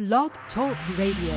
Blog Talk Radio.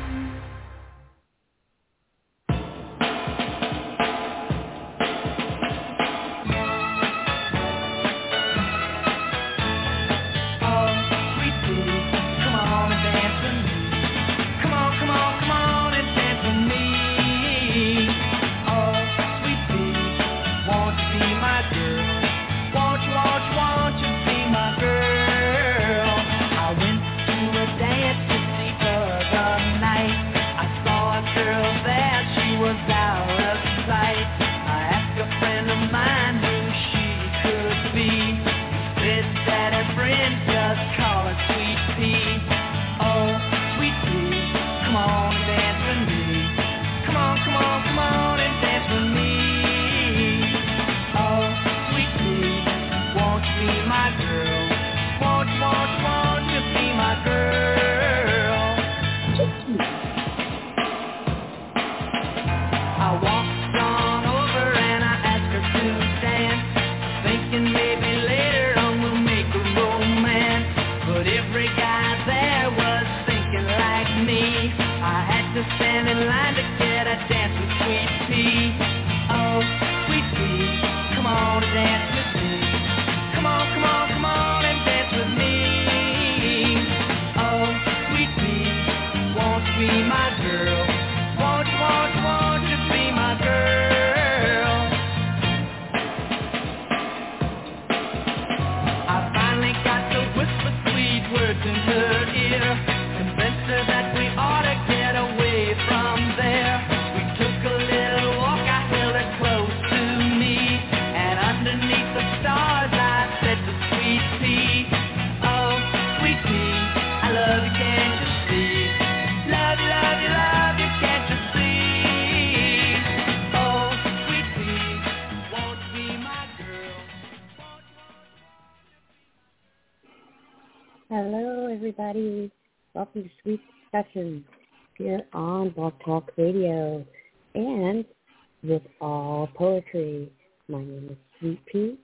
Hello, everybody. Welcome to Sweet Discussions here on Blog Talk Radio and with All Poetry. My name is Sweet Pea,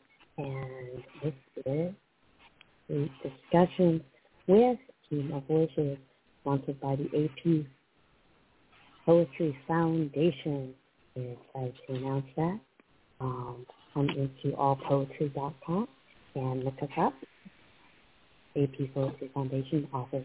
and this is Sweet Discussions with Team of Voices, sponsored by the AP Poetry Foundation. We're excited to announce that. Come into allpoetry.com and look us up. AP Poetry Foundation offers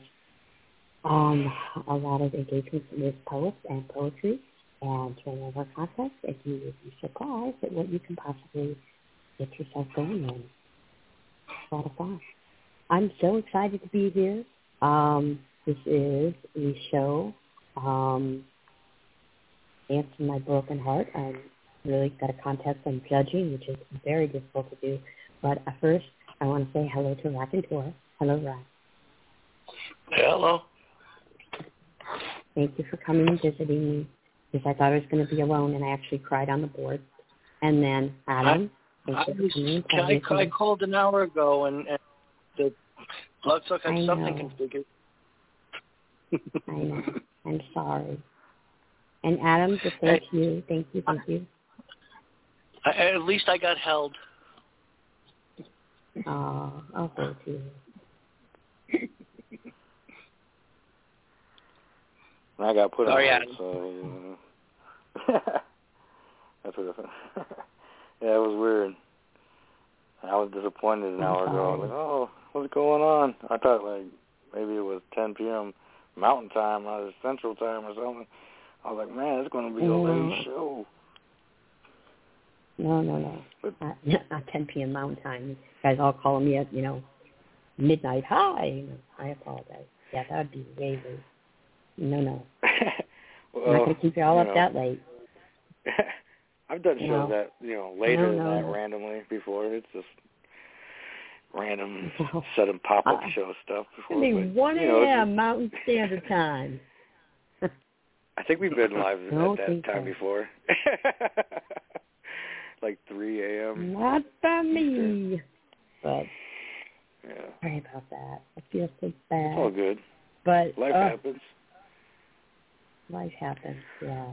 a lot of engagements with poets and poetry, and during one of our contests, and you would be surprised at what you can possibly get yourself going in. It's a lot of fun. I'm so excited to be here. This is the show, Answer My Broken Heart. I'm really got a contest on judging, which is very difficult to do. But first, I want to say hello to Raconteur. Hello, Ryan. Hello. Thank you for coming and visiting me, because I thought I was going to be alone, and I actually cried on the board. And then Adam, I called an hour ago, and the looks like I had something configured. I know. I'm sorry. And Adam, just thank you. At least I got held. Oh, I'll hold you. I got put on yeah. So that's what yeah, it was weird. I was disappointed an hour ago. I was like, oh, what's going on? I thought like maybe it was 10 p.m. Mountain Time or Central Time or something. I was like, man, it's going to be a late show. No. Not 10 p.m. Mountain Time. You guys all calling me at, midnight. Hi. I apologize. Yeah, that would be way late. No. Well, I'm not going to keep you all up that late. I've done shows that, later than that randomly before. It's just random sudden pop-up show stuff before. It'll be 1 a.m. Mountain Standard Time. I think we've been live at that time before. Like 3 a.m. Not for me. But yeah. Sorry about that. I feel so bad. It's all good. But life happens. Life happens, yeah.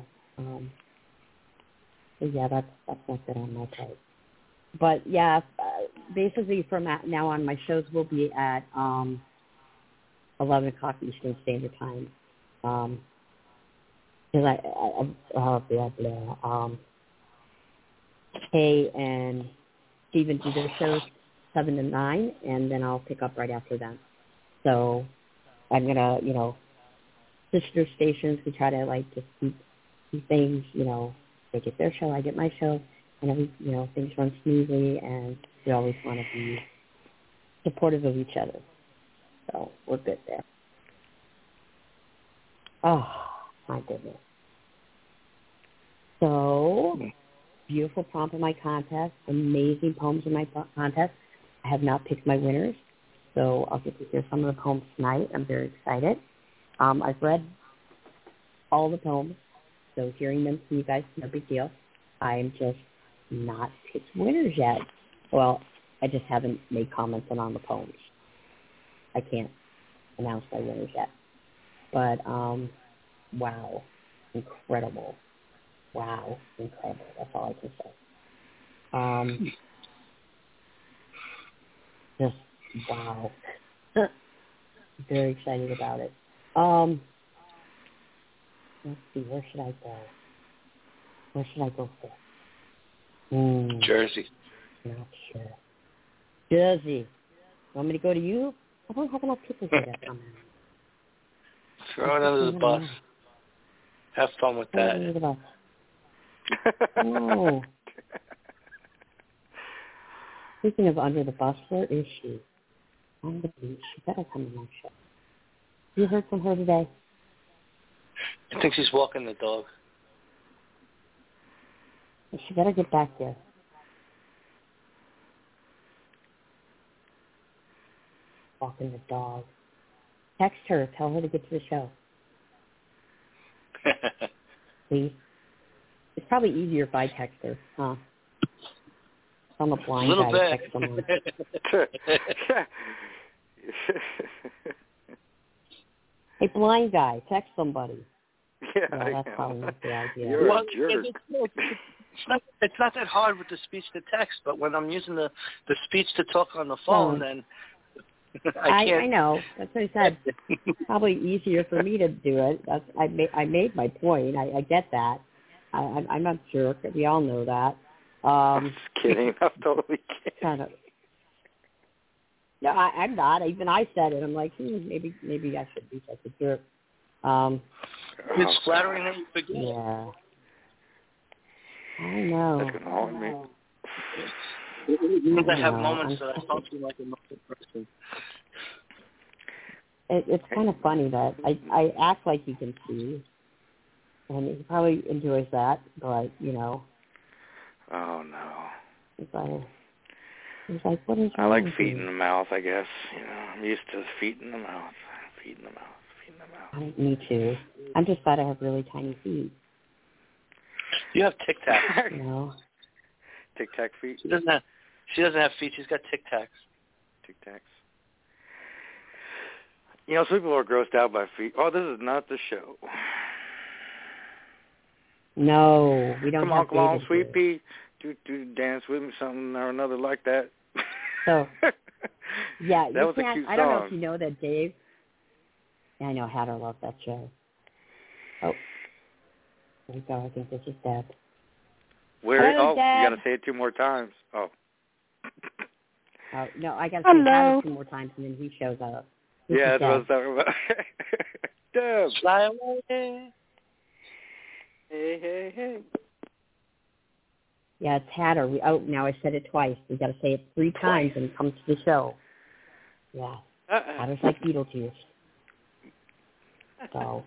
So yeah, that's not good on my part. But yeah, basically from now on, my shows will be at 11 o'clock Eastern Standard Time. Because Kay and Steven do their shows 7 to 9, and then I'll pick up right after them. So I'm going to, sister stations, we try to, like, just keep things, they get their show, I get my show, and things run smoothly, and we always want to be supportive of each other. So we're good there. Oh, my goodness. So, beautiful prompt in my contest, amazing poems in my contest. I have not picked my winners, so I'll get to hear some of the poems tonight. I'm very excited. I've read all the poems, so hearing them from you guys is no big deal. I'm just not picked winners yet. Well, I just haven't made comments on the poems. I can't announce my winners yet. But, wow, incredible. Wow, incredible. That's all I can say. Just, wow. Very excited about it. Let's see, where should I go? Where should I go for? Jersey. Not sure. Jersey. Want me to go to you? I don't have enough people here to come in. Throw it under the bus. Have fun with that. Under the bus. No. Speaking of under the bus, where is she? On the beach. She better come in my show. You heard from her today? I think she's walking the dog. She better get back there. Walking the dog. Text her. Tell her to get to the show. Please. It's probably easier if I text her, huh? I'm a blind guy to text someone. Hey, blind guy, text somebody. Yeah, that's probably not the idea. You're a jerk. It's not that hard with the speech to text, but when I'm using the speech to talk on the phone, then I can't. I know. That's what I said. Probably easier for me to do it. I made my point. I get that. I'm not a jerk. We all know that. I'm just kidding. I'm totally kidding. No, I'm not. Even I said it. I'm like, maybe I should be such a jerk. It's flattering that you forget. Yeah. I know. That's going to haunt me. I have moments that I function like a normal person. It's kind of funny that I act like you can see, and he probably enjoys that, but, Oh, no. It's like, what is I wrong like with feet you? in the mouth, I guess. I'm used to feet in the mouth. Feet in the mouth. Feet in the mouth. Me too. I'm just glad I have really tiny feet. You have Tic Tacs. Tic Tac feet? She doesn't have feet. She's got Tic Tacs. Tic Tacs. Some people are grossed out by feet. Oh, this is not the show. No, we don't have Come on, David Sweet here. Pea. Do dance with me, something or another like that. So, yeah, that was a cute song. I don't know if you know that Dave. Yeah, I know Hatter loved that show. Oh, there we go. I think this is Deb. Where? Hello, Deb. You got to say it 2 more times. Oh. Oh no, I got to say Hatter 2 more times, and then he shows up. This yeah, is that's what I was talking about. Deb. Fly away. Hey, hey, hey. Yeah, it's Hatter. Now I said it twice. We got to say it 3 times and come to the show. Yeah. Hatter's like Beetlejuice. So.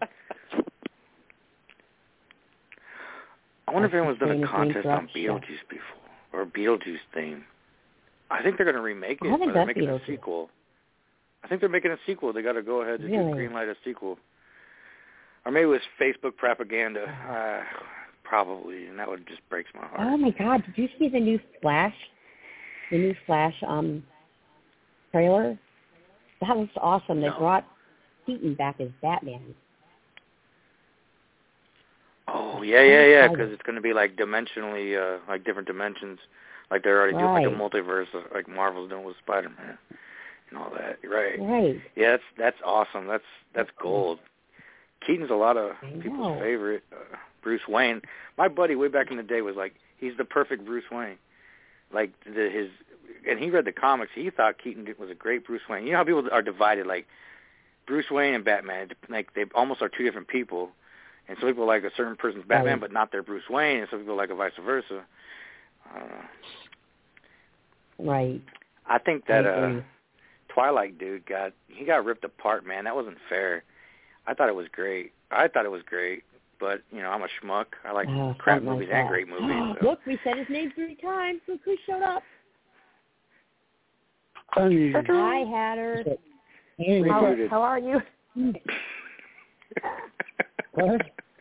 I wonder if anyone's done a contest on Beetlejuice before, or a Beetlejuice theme. I think they're going to remake it, or they're making a sequel. I think they're making a sequel. They got to go ahead and greenlight a sequel. Or maybe it was Facebook propaganda. Probably, and that would just breaks my heart. Oh my God! Did you see the new Flash? The new Flash trailer? That was awesome. They brought Keaton back as Batman. Oh yeah. Because it's going to be like dimensionally, like different dimensions. Like they're already doing like a multiverse, like Marvel's doing with Spider-Man. and all that. Right. Right. Yeah, that's awesome. That's gold. Keaton's a lot of people's favorite. Bruce Wayne. My buddy way back in the day was like, he's the perfect Bruce Wayne. Like and he read the comics. He thought Keaton was a great Bruce Wayne. You know how people are divided, like Bruce Wayne and Batman, like they almost are two different people. And some people like a certain person's Batman, but not their Bruce Wayne, and some people like a vice versa. Right. I think that Twilight dude got ripped apart, man. That wasn't fair. I thought it was great. But, you know, I'm a schmuck. I like crap movies and great movies. So. Look, we said his name 3 times. Look who showed up. Hi, Hatter. How are you? What?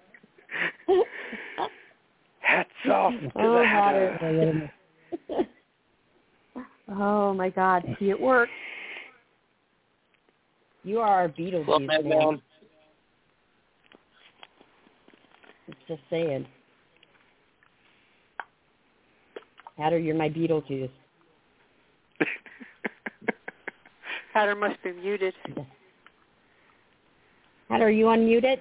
Hats off to the Hatter. Oh, my God. See, it worked. You are our Beetlejuice, man. Just saying. Hatter, you're my Beetlejuice. Hatter must be muted. Hatter, are you unmuted?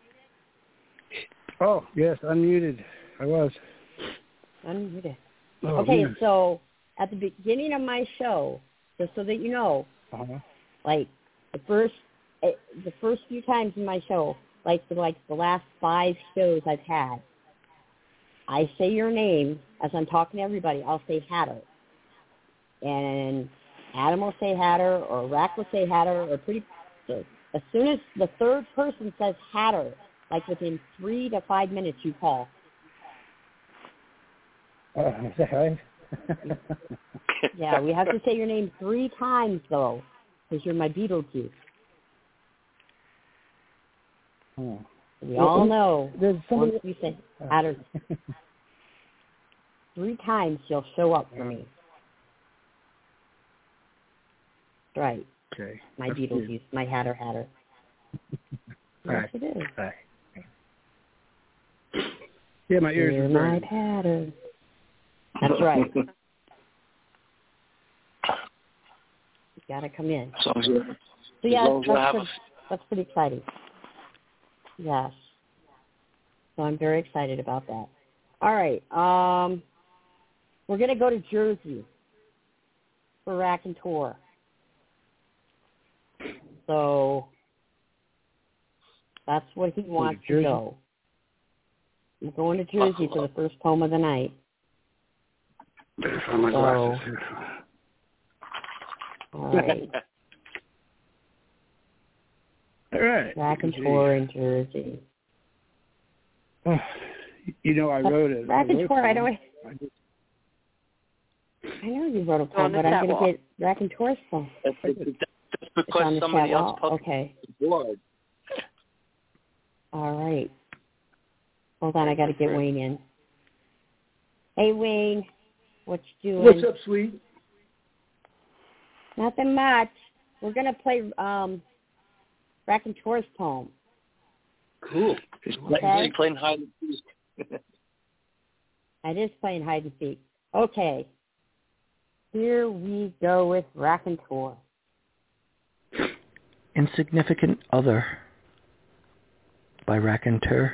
Oh, yes, unmuted. I was. Unmuted. Oh, okay, man. So at the beginning of my show, just so that you know, like the first few times in my show, like the last 5 shows I've had, I say your name as I'm talking to everybody. I'll say Hatter, and Adam will say Hatter, or Rack will say Hatter, or as soon as the third person says Hatter, like within 3 to 5 minutes, you call. Is that right? Yeah, we have to say your name 3 times though, because you're my Beetlejuice. Oh. We all know once we say Hatter 3 times, you'll show up for me. Right. Okay. My Beetlejuice, my Hatter. Yes, it is. Right. Yeah, my ears are burning. My Hatter. That's right. You gotta come in. So yeah, that's pretty exciting. Yes. So I'm very excited about that. All right. We're gonna go to Jersey for Rack and Tour. So that's what he wants to go. I'm going to Jersey for the first poem of the night. My glasses. All right. All right. Rack and Tour in Jersey. You know, I wrote it. Rack and Tour, I know you wrote a poem, but I'm going to get Rack and Tour's poem. That's because somebody else published the board. All right. Hold on, I got to get Wayne in. Hey, Wayne. What you doing? What's up, sweet? Nothing much. We're going to play Rack and Tour's poem. Cool. He's playing hide and seek. It is playing hide and seek. Okay. Here we go with Rack and Tour. Insignificant Other by Raconteur.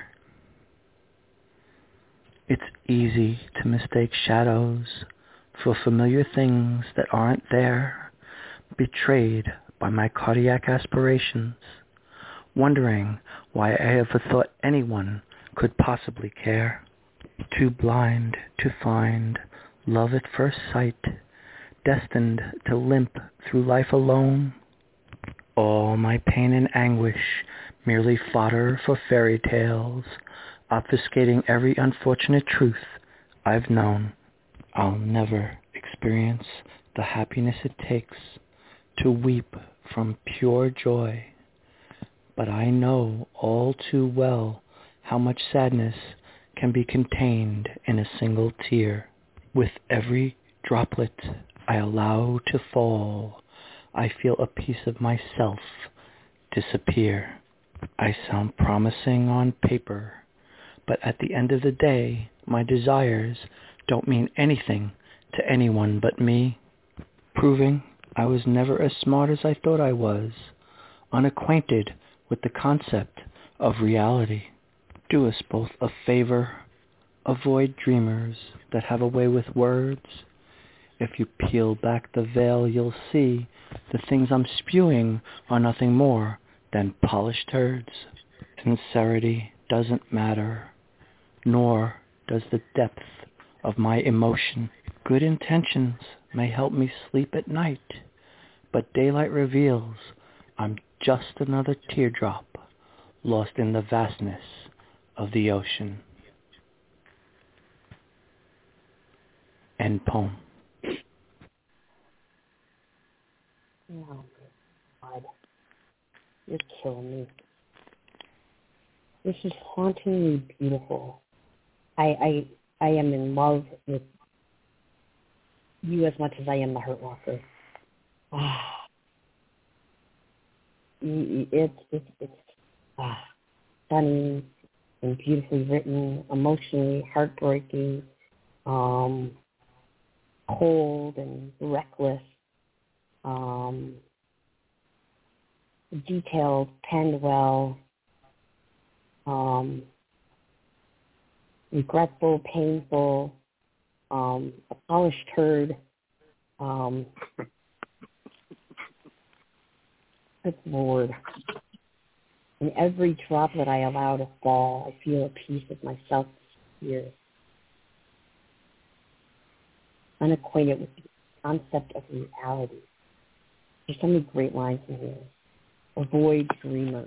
It's easy to mistake shadows for familiar things that aren't there, betrayed by my cardiac aspirations, wondering why I ever thought anyone could possibly care. Too blind to find love at first sight, destined to limp through life alone. All my pain and anguish, merely fodder for fairy tales, obfuscating every unfortunate truth I've known. I'll never experience the happiness it takes to weep from pure joy, but I know all too well how much sadness can be contained in a single tear. With every droplet I allow to fall, I feel a piece of myself disappear. I sound promising on paper, but at the end of the day, my desires don't mean anything to anyone but me, proving I was never as smart as I thought I was, unacquainted with the concept of reality. Do us both a favor. Avoid dreamers that have a way with words. If you peel back the veil, you'll see the things I'm spewing are nothing more than polished turds. Sincerity doesn't matter, nor does the depth of my emotion. Good intentions may help me sleep at night, but daylight reveals I'm just another teardrop lost in the vastness of the ocean. End poem. Oh, God. You're killing me. This is hauntingly beautiful. I am in love with you as much as I am the Hurt Locker. It's stunning and beautifully written, emotionally heartbreaking, cold and reckless, detailed, penned well, regretful, painful, a polished turd. Good Lord. In every drop that I allow to fall, I feel a piece of myself here. Unacquainted with the concept of reality. There's so many great lines in here. Avoid dreamers.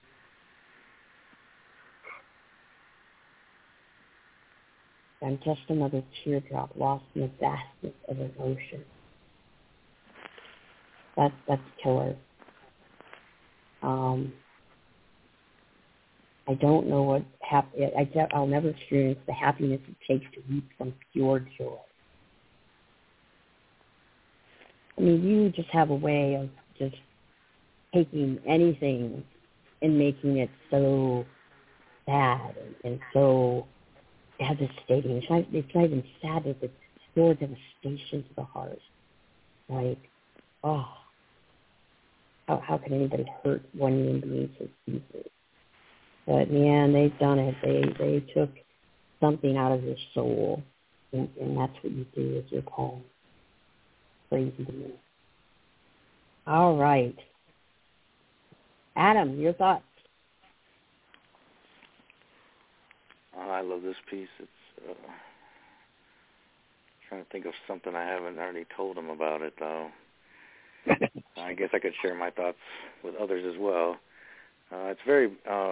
I'm just another teardrop lost in the vastness of an ocean. That's killer. I don't know what I'll never experience the happiness it takes to weep from pure joy. I mean, you just have a way of just taking anything and making it so sad and so devastating. It's not even sadness, it's pure devastation to the heart. Like, oh, how can anybody hurt one human being so deeply? But man, they've done it. They took something out of your soul, and that's what you do with your poem. Crazy to me. All right, Adam, your thoughts? I love this piece. It's trying to think of something I haven't already told him about it, though. I guess I could share my thoughts with others as well. It's very,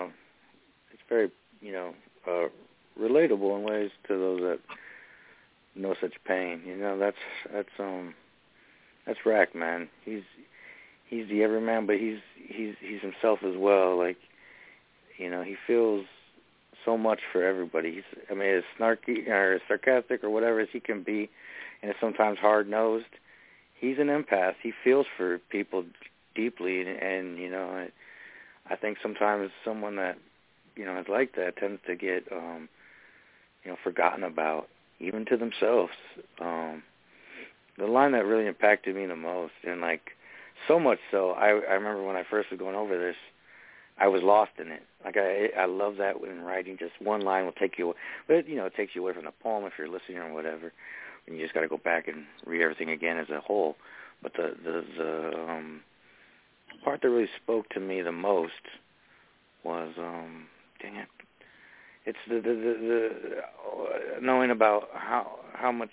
relatable in ways to those that know such pain. You know, that's Rack, man. He's the everyman, but he's himself as well. Like, you know, he feels so much for everybody. As snarky or sarcastic or whatever as he can be, and is sometimes hard-nosed, he's an empath. He feels for people deeply, and you know, I think sometimes someone that, you know, is like that tends to get, forgotten about, even to themselves. The line that really impacted me the most, and like so much so, I remember when I first was going over this, I was lost in it. Like I love that when writing, just one line will take you, but you know, it takes you away from the poem if you're listening or whatever, and you just got to go back and read everything again as a whole. But the part that really spoke to me the most was, it's the knowing about how much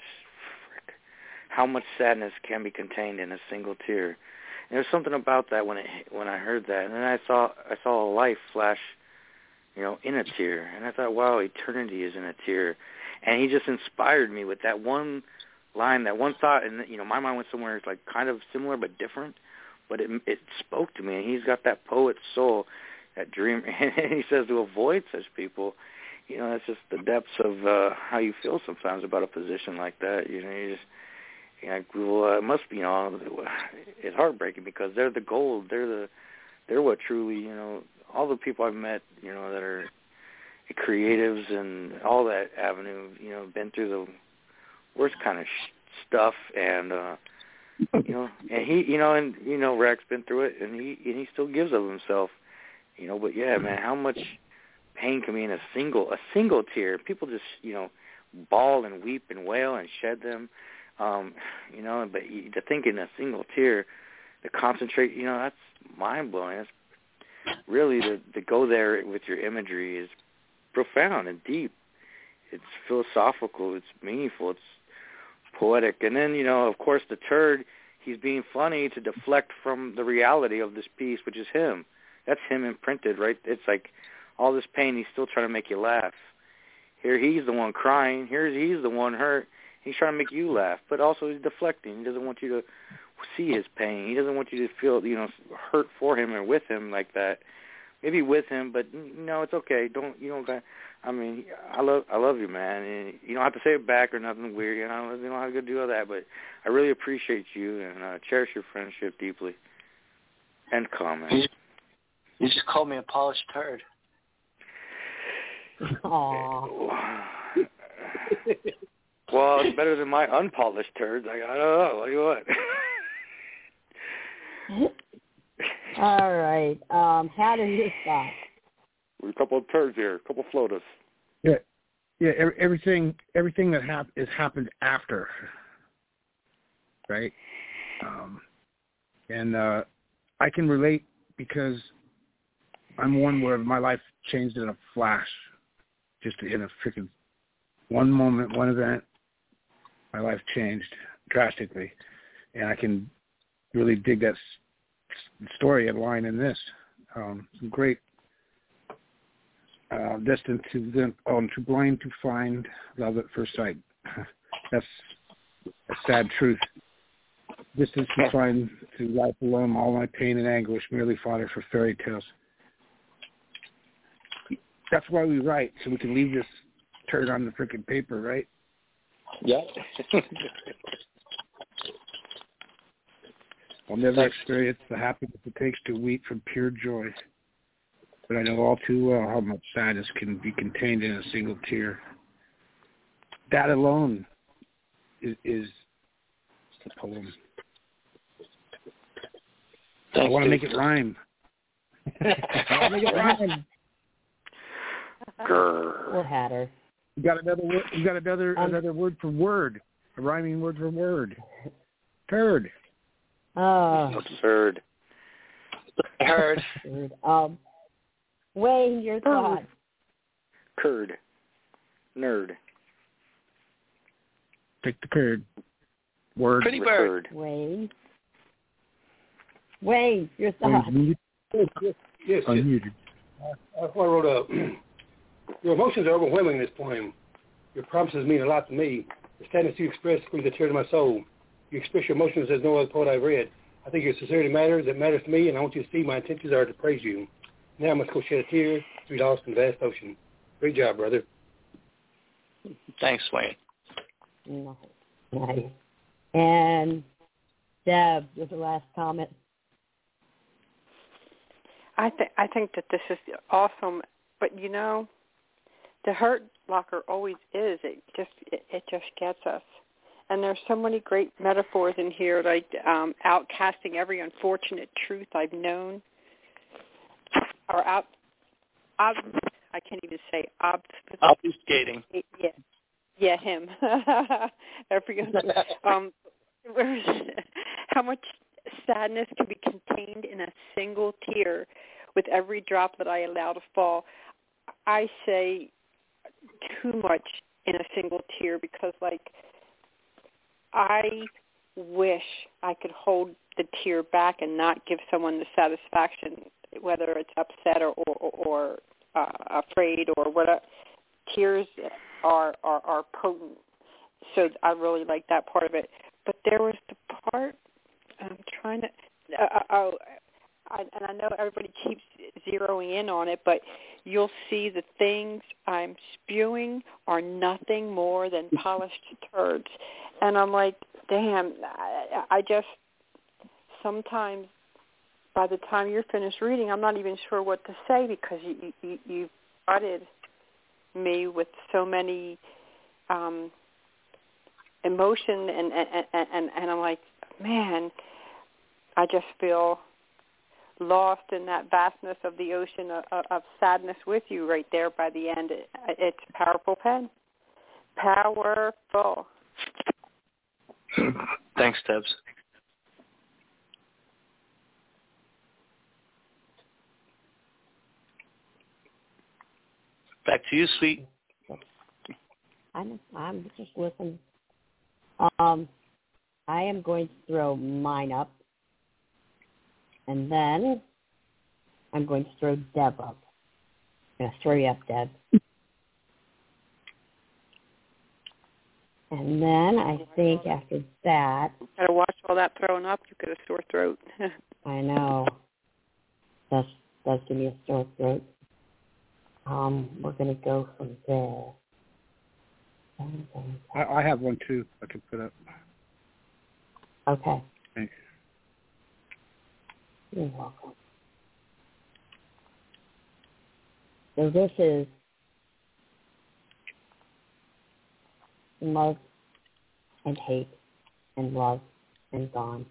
sadness can be contained in a single tear. And there's something about that when I heard that, and then I saw a life flash, you know, in a tear, and I thought, wow, eternity is in a tear. And he just inspired me with that one line, that one thought, and you know, my mind went somewhere it's like kind of similar but different, but it spoke to me. And he's got that poet's soul, that dream, and he says to avoid such people. You know, that's just the depths of how you feel sometimes about a position like that. You know, you just. Well, it must be, you know, it's heartbreaking because they're the gold. They're what truly, you know, all the people I've met, you know, that are creatives and all that avenue, you know, been through the worst kind of stuff, and You know, and he, Rac's been through it, and he still gives of himself. You know, but yeah, man, how much pain can be in a single tear? People just, bawl and weep and wail and shed them. But to think in a single tear, to concentrate, that's mind-blowing. That's really, to go there with your imagery is profound and deep. It's philosophical. It's meaningful. It's poetic. And then, of course, the turd, he's being funny to deflect from the reality of this piece, which is him. That's him imprinted, right? It's like all this pain, he's still trying to make you laugh. Here he's the one crying. Here he's the one hurt. He's trying to make you laugh, but also he's deflecting. He doesn't want you to see his pain. He doesn't want you to feel, hurt for him or with him like that. Maybe with him, but no, it's okay. I love you, man. And you don't have to say it back or nothing weird. I don't know how to do all that, but I really appreciate you and cherish your friendship deeply. End comment. You just called me a polished turd. Aww. Well, it's better than my unpolished turds. I don't know. What do you want? All right. How did you stop? We're a couple of turds here, a couple of floaters. Yeah. Everything that has happened after, right? And I can relate because I'm one where my life changed in a flash, just in a freaking one moment, one event. My life changed drastically, and I can really dig that story and line in this. Some great. Destined to blind to find love at first sight. That's a sad truth. Destined to find through life alone all my pain and anguish, merely fodder for fairy tales. That's why we write, so we can leave this turd on the freaking paper, right? Yeah. I'll never experience the happiness it takes to weep from pure joy. But I know all too well how much sadness can be contained in a single tear. That alone is the poem. I want to make it rhyme. I want to make it rhyme. Or Hatter. You got another word? You got another word for word? A rhyming word for word? Turd. Absurd. Turd. Wayne, your thoughts. Curd. Nerd. Take the curd. Word. Pretty bird. Wayne, your thoughts. Yes. Unmuted. I wrote your emotions are overwhelming in this poem. Your promises mean a lot to me. The sadness you express brings a tear to my soul. You express your emotions as no other poet I've read. I think your sincerity matters. It matters to me, and I want you to see my intentions are to praise you. Now I must go shed a tear to be lost in the vast ocean. Great job, brother. Thanks, Wayne. Nice. And Deb, with the last comment. I think that this is awesome, but the Hurt Locker always is. It just gets us. And there's so many great metaphors in here, like outcasting every unfortunate truth I've known. Or I can't even say obfuscating. Yeah, him. How much sadness can be contained in a single tear, with every drop that I allow to fall. I say too much in a single tear because, I wish I could hold the tear back and not give someone the satisfaction, whether it's upset or afraid or whatever. Tears are potent, so I really like that part of it. But there was the part I'm trying to. And I know everybody keeps zeroing in on it, but you'll see the things I'm spewing are nothing more than polished turds. And I'm like, damn, I just sometimes by the time you're finished reading, I'm not even sure what to say because you flooded me with so many emotion and I'm like, man, I just feel lost in that vastness of the ocean of sadness with you right there by the end. It's a powerful pen. Powerful. Thanks, Debs. Back to you, Sweet. I'm just listening. I am going to throw mine up, and then I'm going to throw Deb up. I'm going to throw you up, Deb. And then I think after that... Gotta watch all that throwing up. You get a sore throat. I know. Does give me a sore throat. We're going to go from there. I have one, too, I can put up. Okay. Thanks. You're welcome. So this is love and hate and love and gone.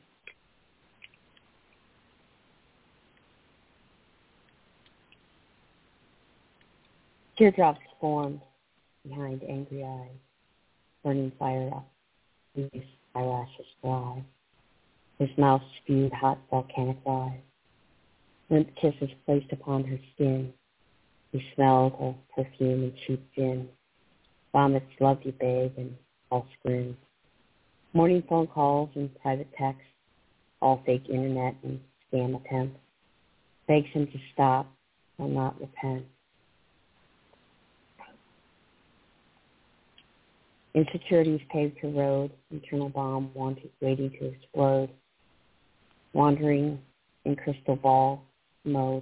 Teardrops formed behind angry eyes, burning fire up, his eyelashes dry. His mouth spewed hot volcanic lies. Limp kisses placed upon her skin. He smelled her perfume and cheap gin. Vomits loved you, babe, and false grins. Morning phone calls and private texts, all fake internet and scam attempts. Begs him to stop, will not repent. Insecurities paved her road, internal bomb waiting to explode. Wandering in crystal ball mode.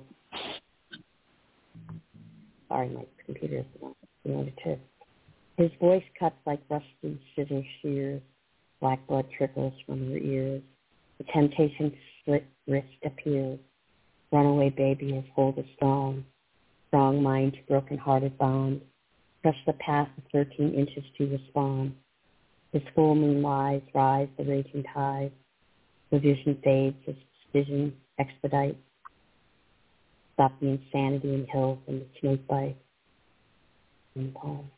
Sorry, my computer is not doing it too. His voice cuts like rusty scissor shears. Black blood trickles from her ears. The temptation to slit wrist appears. Runaway baby has hold a strong mind to broken-hearted bond. Press the path of 13 inches to respond. His full moon lies, rise the raging tide. The vision fades as vision expedites. Stop the insanity in hills and the snake bite. In poem.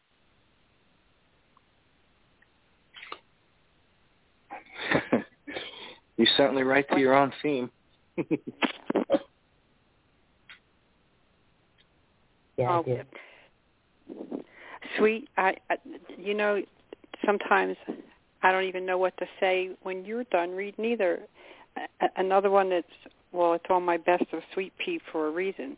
You certainly write to your own theme. Yeah, I do. Sweet, I sometimes I don't even know what to say when you're done reading either. Another one that's, it's on my best of Sweet Pea for a reason.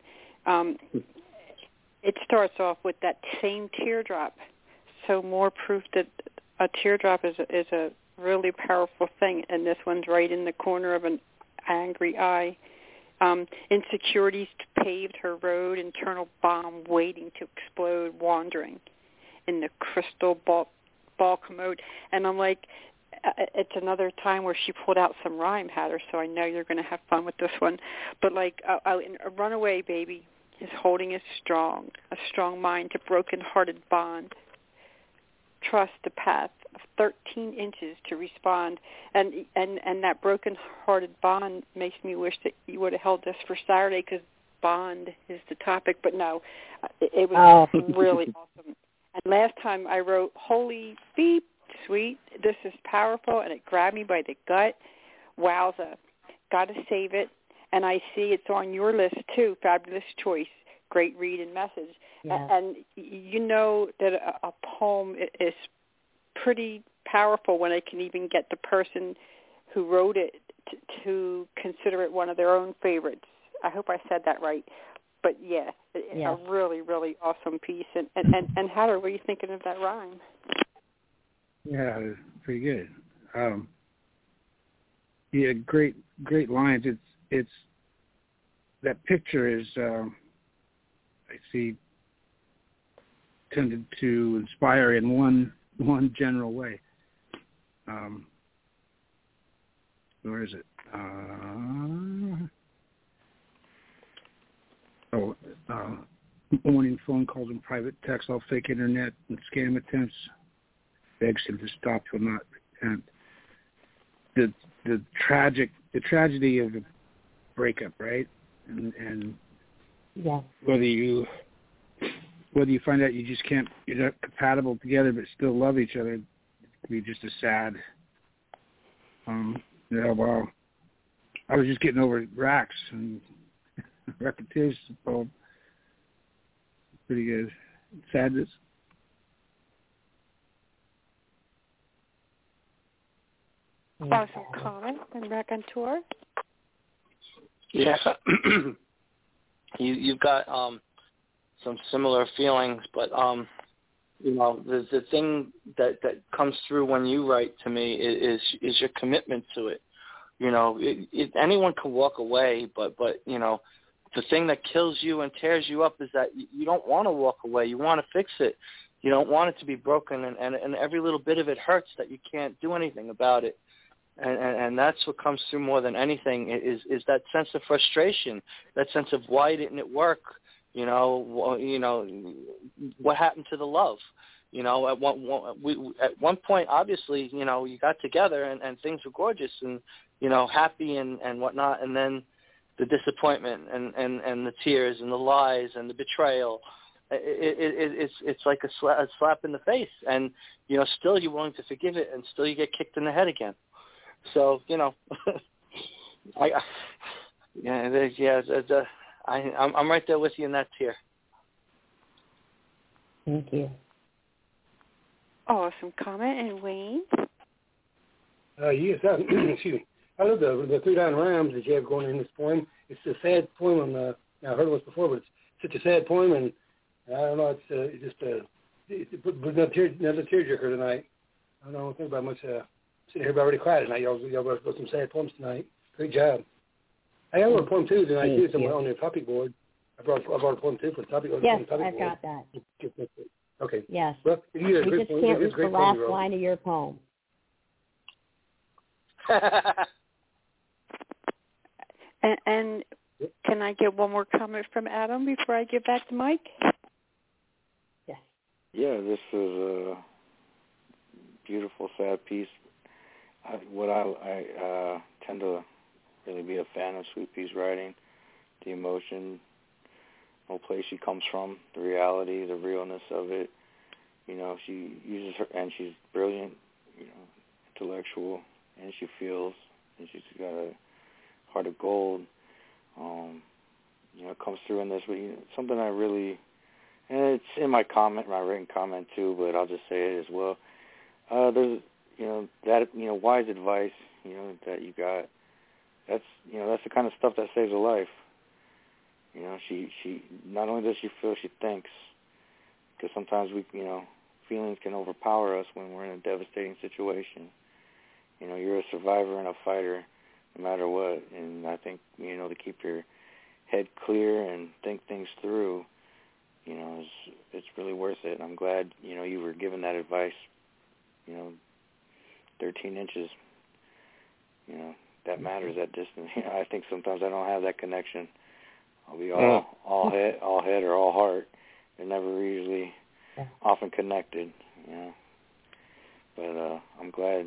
It starts off with that same teardrop. So more proof that a teardrop is a really powerful thing, and this one's right in the corner of an angry eye. Insecurities paved her road, internal bomb waiting to explode, wandering in the crystal ball commode. And I'm like, it's another time where she pulled out some rhyme hatter, so I know you're going to have fun with this one. But like a runaway baby is holding a strong mind to broken-hearted bond. Trust the path of 13 inches to respond. And that broken-hearted bond makes me wish that you would have held this for Saturday, because bond is the topic. But no, it was really awesome. And last time I wrote, holy beep, Sweet, this is powerful, and it grabbed me by the gut. Wowza. Got to save it. And I see it's on your list, too. Fabulous choice. Great read and message. Yes. And you know that a poem is pretty powerful when it can even get the person who wrote it to consider it one of their own favorites. I hope I said that right. But, yeah, yes. A really, really awesome piece. And Hatter, what are you thinking of that rhyme? Yeah, it was pretty good. Yeah, great lines. It's that picture is I see tended to inspire in one general way. Where is it? Morning phone calls and private texts, all fake internet and scam attempts. Begs him to stop, will not repent. the tragedy of a breakup, right? And yes. whether you find out you're not compatible together but still love each other, it can be just a sad. Well, I was just getting over Rax and Repetition poem. Pretty good. Sadness. Awesome comment and raconteur. Yeah, you've got some similar feelings, but the thing that comes through when you write to me is your commitment to it. Anyone can walk away, but the thing that kills you and tears you up is that you don't want to walk away. You want to fix it. You don't want it to be broken, and every little bit of it hurts that you can't do anything about it. And that's what comes through more than anything is that sense of frustration, that sense of why didn't it work? What happened to the love? At one point, obviously, you got together and things were gorgeous and happy and whatnot, and then the disappointment and the tears and the lies and the betrayal. It's like a slap in the face, and still you're willing to forgive it, and still you get kicked in the head again. So I'm right there with you in that tear. Thank you. Awesome comment. And Wayne? Yes, excuse me. I love the 3-line rhymes that you have going in this poem. It's a sad poem, and I heard it once before, but it's such a sad poem, and I don't know, it's just another tearjerker tonight. I don't think about much. Sitting here, but I already cried tonight. Y'all wrote some sad poems tonight. Great job. I wrote a poem too tonight too, somewhere on the topic board. I brought a poem too for the topic. Yes, on the topic I've board. got that. Okay. Yes. Well, we just can't read the last line of your poem. and can I get one more comment from Adam before I get back to Mike? Yes. Yeah, this is a beautiful, sad piece. I tend to really be a fan of Sweet Pea's writing, the emotion, no place she comes from, the reality, the realness of it. She uses her, and she's brilliant, intellectual, and she feels, and she's got a heart of gold. It comes through in this, but something I really, and it's in my written comment too, but I'll just say it as well. There's, wise advice, that you got. That's the kind of stuff that saves a life. She not only does she feel, she thinks, because sometimes feelings can overpower us when we're in a devastating situation. You're a survivor and a fighter, no matter what. And I think to keep your head clear and think things through, it's really worth it. And I'm glad you were given that advice. 13 inches, that matters, that distance. I think sometimes I don't have that connection. I'll be all head or all heart. They're never usually often connected, But I'm glad,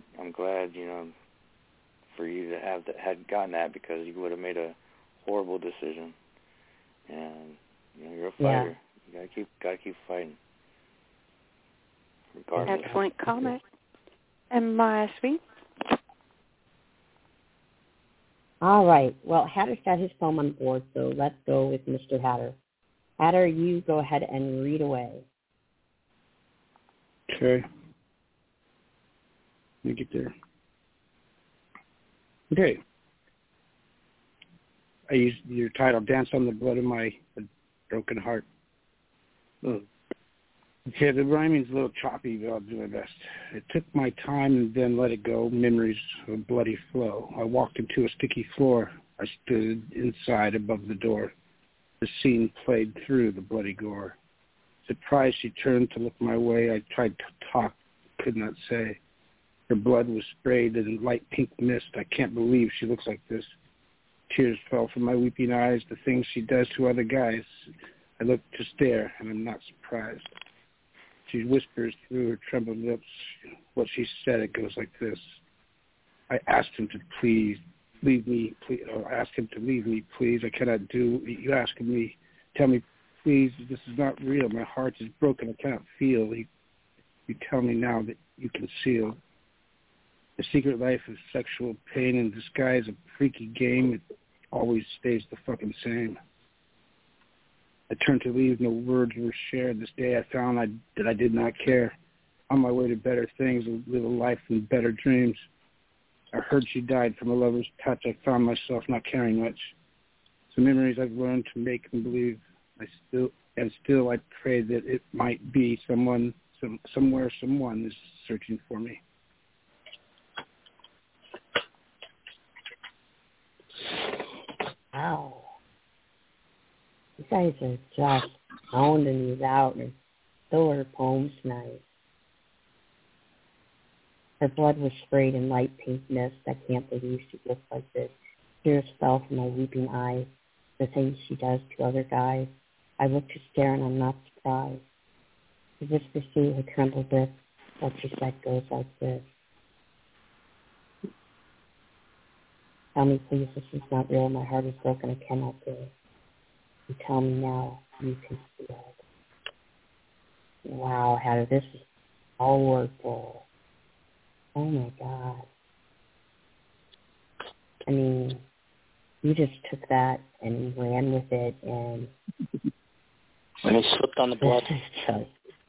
for you to had gotten that, because you would have made a horrible decision. And you're a fighter. Yeah. You gotta keep fighting. Regardless. Excellent comment. And my sweet. All right. Well, Hatter's got his poem on the board, so let's go with Mr. Hatter. Hatter, you go ahead and read away. Okay. Let me get there. Okay. I used your title, Dance on the Blood of My Broken Heart. Okay, the rhyming's a little choppy, but I'll do my best. It took my time and then let it go, memories of a bloody flow. I walked into a sticky floor. I stood inside above the door. The scene played through the bloody gore. Surprised, she turned to look my way. I tried to talk, could not say. Her blood was sprayed in light pink mist. I can't believe she looks like this. Tears fell from my weeping eyes, the things she does to other guys. I look to stare, and I'm not surprised. She whispers through her trembling lips. What she said, it goes like this. I asked him to please leave me, please, or I asked him to leave me, please. I cannot do. You asking me, tell me, please, this is not real. My heart is broken. I cannot feel. You tell me now that you conceal. The secret life of sexual pain in disguise, a freaky game. It always stays the fucking same. I turned to leave. No words were shared. This day I found that I did not care. On my way to better things, live a life and better dreams. I heard she died from a lover's touch. I found myself not caring much. Some memories I've learned to make them believe. Still I pray that it might be someone is searching for me. Wow. You guys are just pounding these out and stole her poems tonight. Her blood was sprayed in light pink mist. I can't believe she looks like this. Tears fell from my weeping eyes. The things she does to other guys. I look to stare and I'm not surprised. The whisper through her trembled lips. What she said goes like this. Tell me please this is not real. My heart is broken. I cannot do it. You tell me now you can feel it. Wow, how this is powerful. Oh my God. I mean, you just took that and ran with it and he slipped on the blood. Just,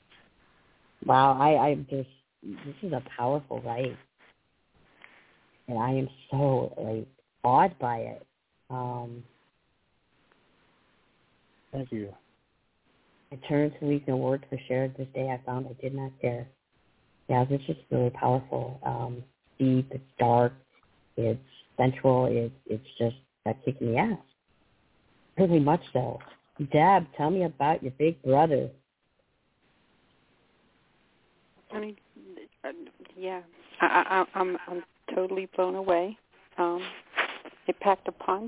wow, this is a powerful write. And I am so awed by it. Thank you. I turned to leave no words were shared. This day I found I did not care. Yeah, this is really powerful. Deep, it's dark, it's sensual, it's just that kick in the ass. Really much so. Deb, tell me about your big brother. I mean, yeah, I'm totally blown away. It packed a punch.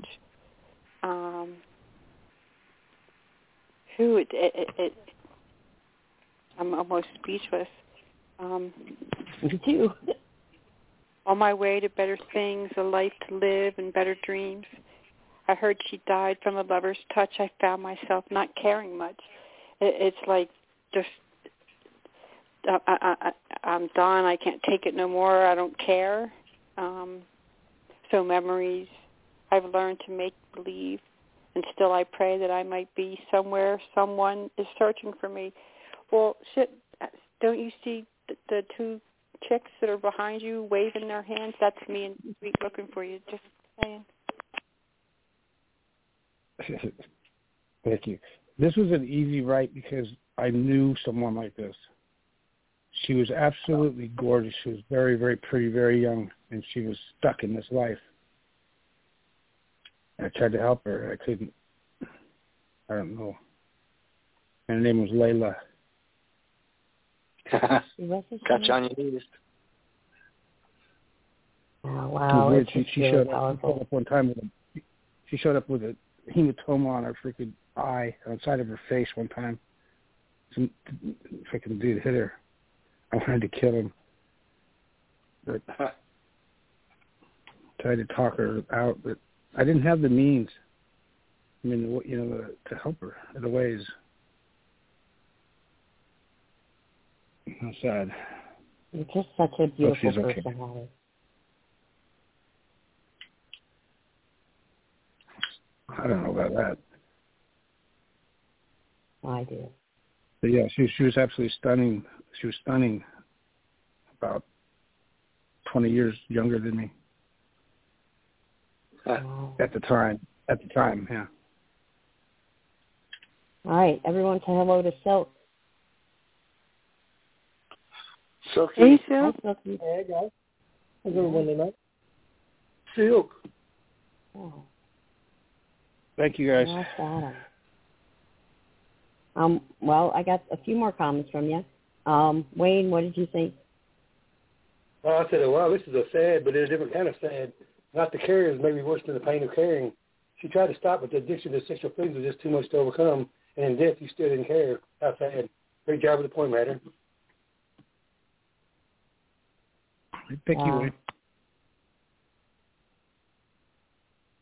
I'm almost speechless. Me too. On my way to better things, a life to live and better dreams. I heard she died from a lover's touch. I found myself not caring much. It's like just I'm done. I can't take it no more. I don't care. So memories I've learned to make believe, and still I pray that I might be somewhere someone is searching for me. Well, shit, don't you see the two chicks that are behind you waving their hands? That's me and Sweet looking for you. Just saying. Thank you. This was an easy write because I knew someone like this. She was absolutely gorgeous. She was very, very pretty, very young, and she was stuck in this life. I tried to help her. I couldn't. I don't know. And her name was Layla. Got you on your knees. Oh, wow. It was she showed up one time she showed up with a hematoma on her freaking eye, outside of her face one time. Some freaking dude hit her. I wanted to kill him, but tried to talk her out, but I didn't have the means. I mean, to help her in the ways. How sad. You're just such a beautiful person, okay. Holly. I don't know about that. I do. But yeah, she was absolutely stunning. She was stunning. About 20 years younger than me. Wow. At the time, yeah. All right, everyone say hello to Silk. Silky. Hey, Silk. Hi, Silky. Hey, guys. How's everyone tonight? Silk. Oh. Thank you, guys. That's Adam. Well, I got a few more comments from you. Wayne, what did you think? I said, wow, this is a sad, but it's a different kind of sad. Not to carry is maybe worse than the pain of carrying. She tried to stop, but the addiction to sexual things was just too much to overcome. And in death, you still didn't care. How sad. Great job with the point, Matter. Thank you, Wayne.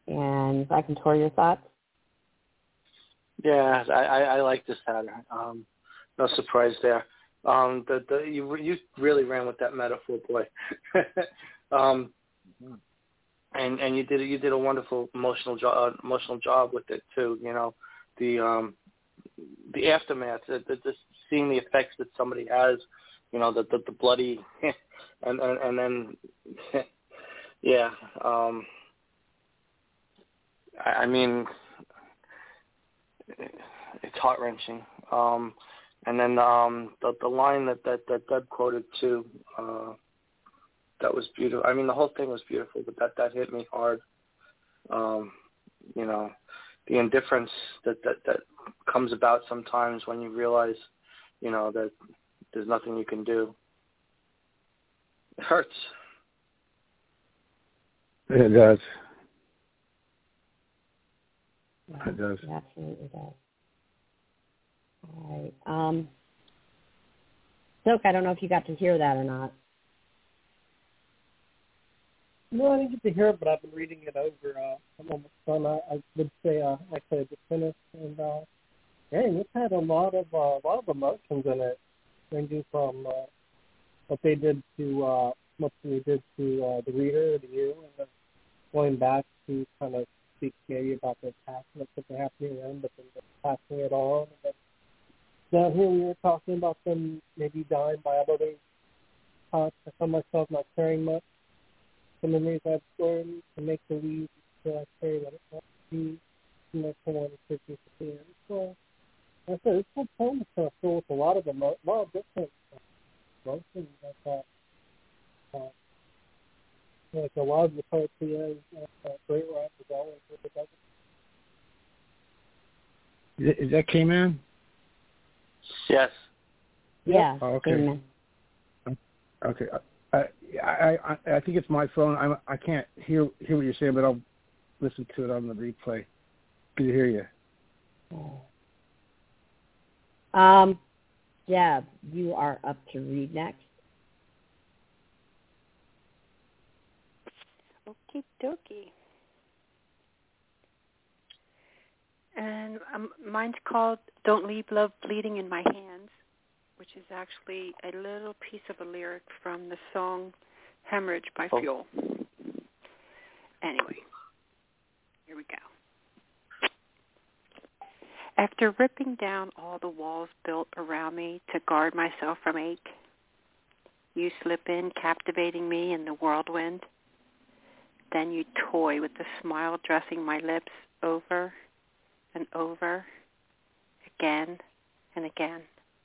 And if I can tour your thoughts. Yeah, I like this pattern. No surprise there. You really ran with that metaphor, boy. And you did a wonderful emotional job with it too. You know, the aftermath, the seeing the effects that somebody has. You know, the bloody, and then yeah. I mean, it's heart wrenching. And then the line that Deb quoted too, that was beautiful. I mean, the whole thing was beautiful, but that hit me hard. You know, the indifference that comes about sometimes when you realize, you know, that there's nothing you can do. It hurts. It does. It does. It absolutely does. All right. Silk, I don't know if you got to hear that or not. No, I didn't get to hear it, but I've been reading it over. I'm almost done. I would say actually I just finished, and dang, it had a lot of emotions in it, ranging from what they did to the reader, to you, and then going back to kind of speak maybe about their past, what's happening to them, but then passing it on. And then down here we were talking about them maybe dying by other I found myself not caring much. The memories I've learned to make believe that I carry that it must be someone to be at the end. So I said this whole poem is kind of filled with a lot of different emotions. Like a lot of the poetry is great rhymes as always. Is that K-Man? Yes. Yeah. Oh, okay. K-Man. Okay. I think it's my phone. I can't hear what you're saying, but I'll listen to it on the replay. Good to hear you. Yeah, you are up to read next. Okie dokie. And mine's called Don't Leave Love Bleeding in My Hands, which is actually a little piece of a lyric from the song Hemorrhage by Fuel. Anyway, here we go. After ripping down all the walls built around me to guard myself from ache, you slip in, captivating me in the whirlwind. Then you toy with the smile dressing my lips over and over, again and again.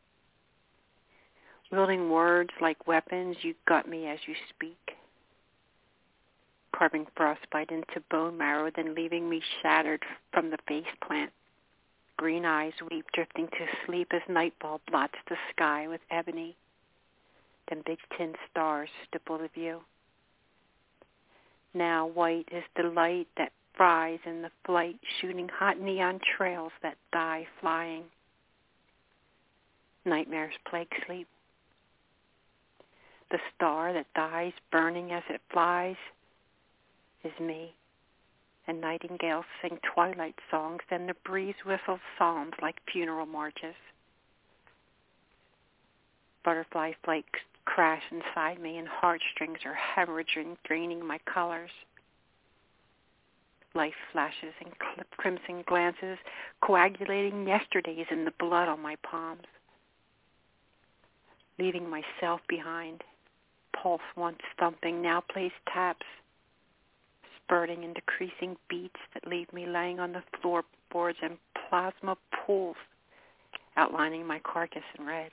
Wielding words like weapons, you gut me as you speak, carving frostbite into bone marrow, then leaving me shattered from the face plant. Green eyes weep, drifting to sleep as nightfall blots the sky with ebony. Then big tin stars stipple the view. Now white is the light that fries in the flight, shooting hot neon trails that die flying. Nightmares plague sleep. The star that dies burning as it flies is me. And nightingales sing twilight songs, and the breeze whistles psalms like funeral marches. Butterfly flakes crash inside me, and heartstrings are hemorrhaging, draining my colors. Life flashes in crimson glances, coagulating yesterdays in the blood on my palms. Leaving myself behind, pulse once thumping now plays taps, spurting and decreasing beats that leave me laying on the floorboards and plasma pools, outlining my carcass in red.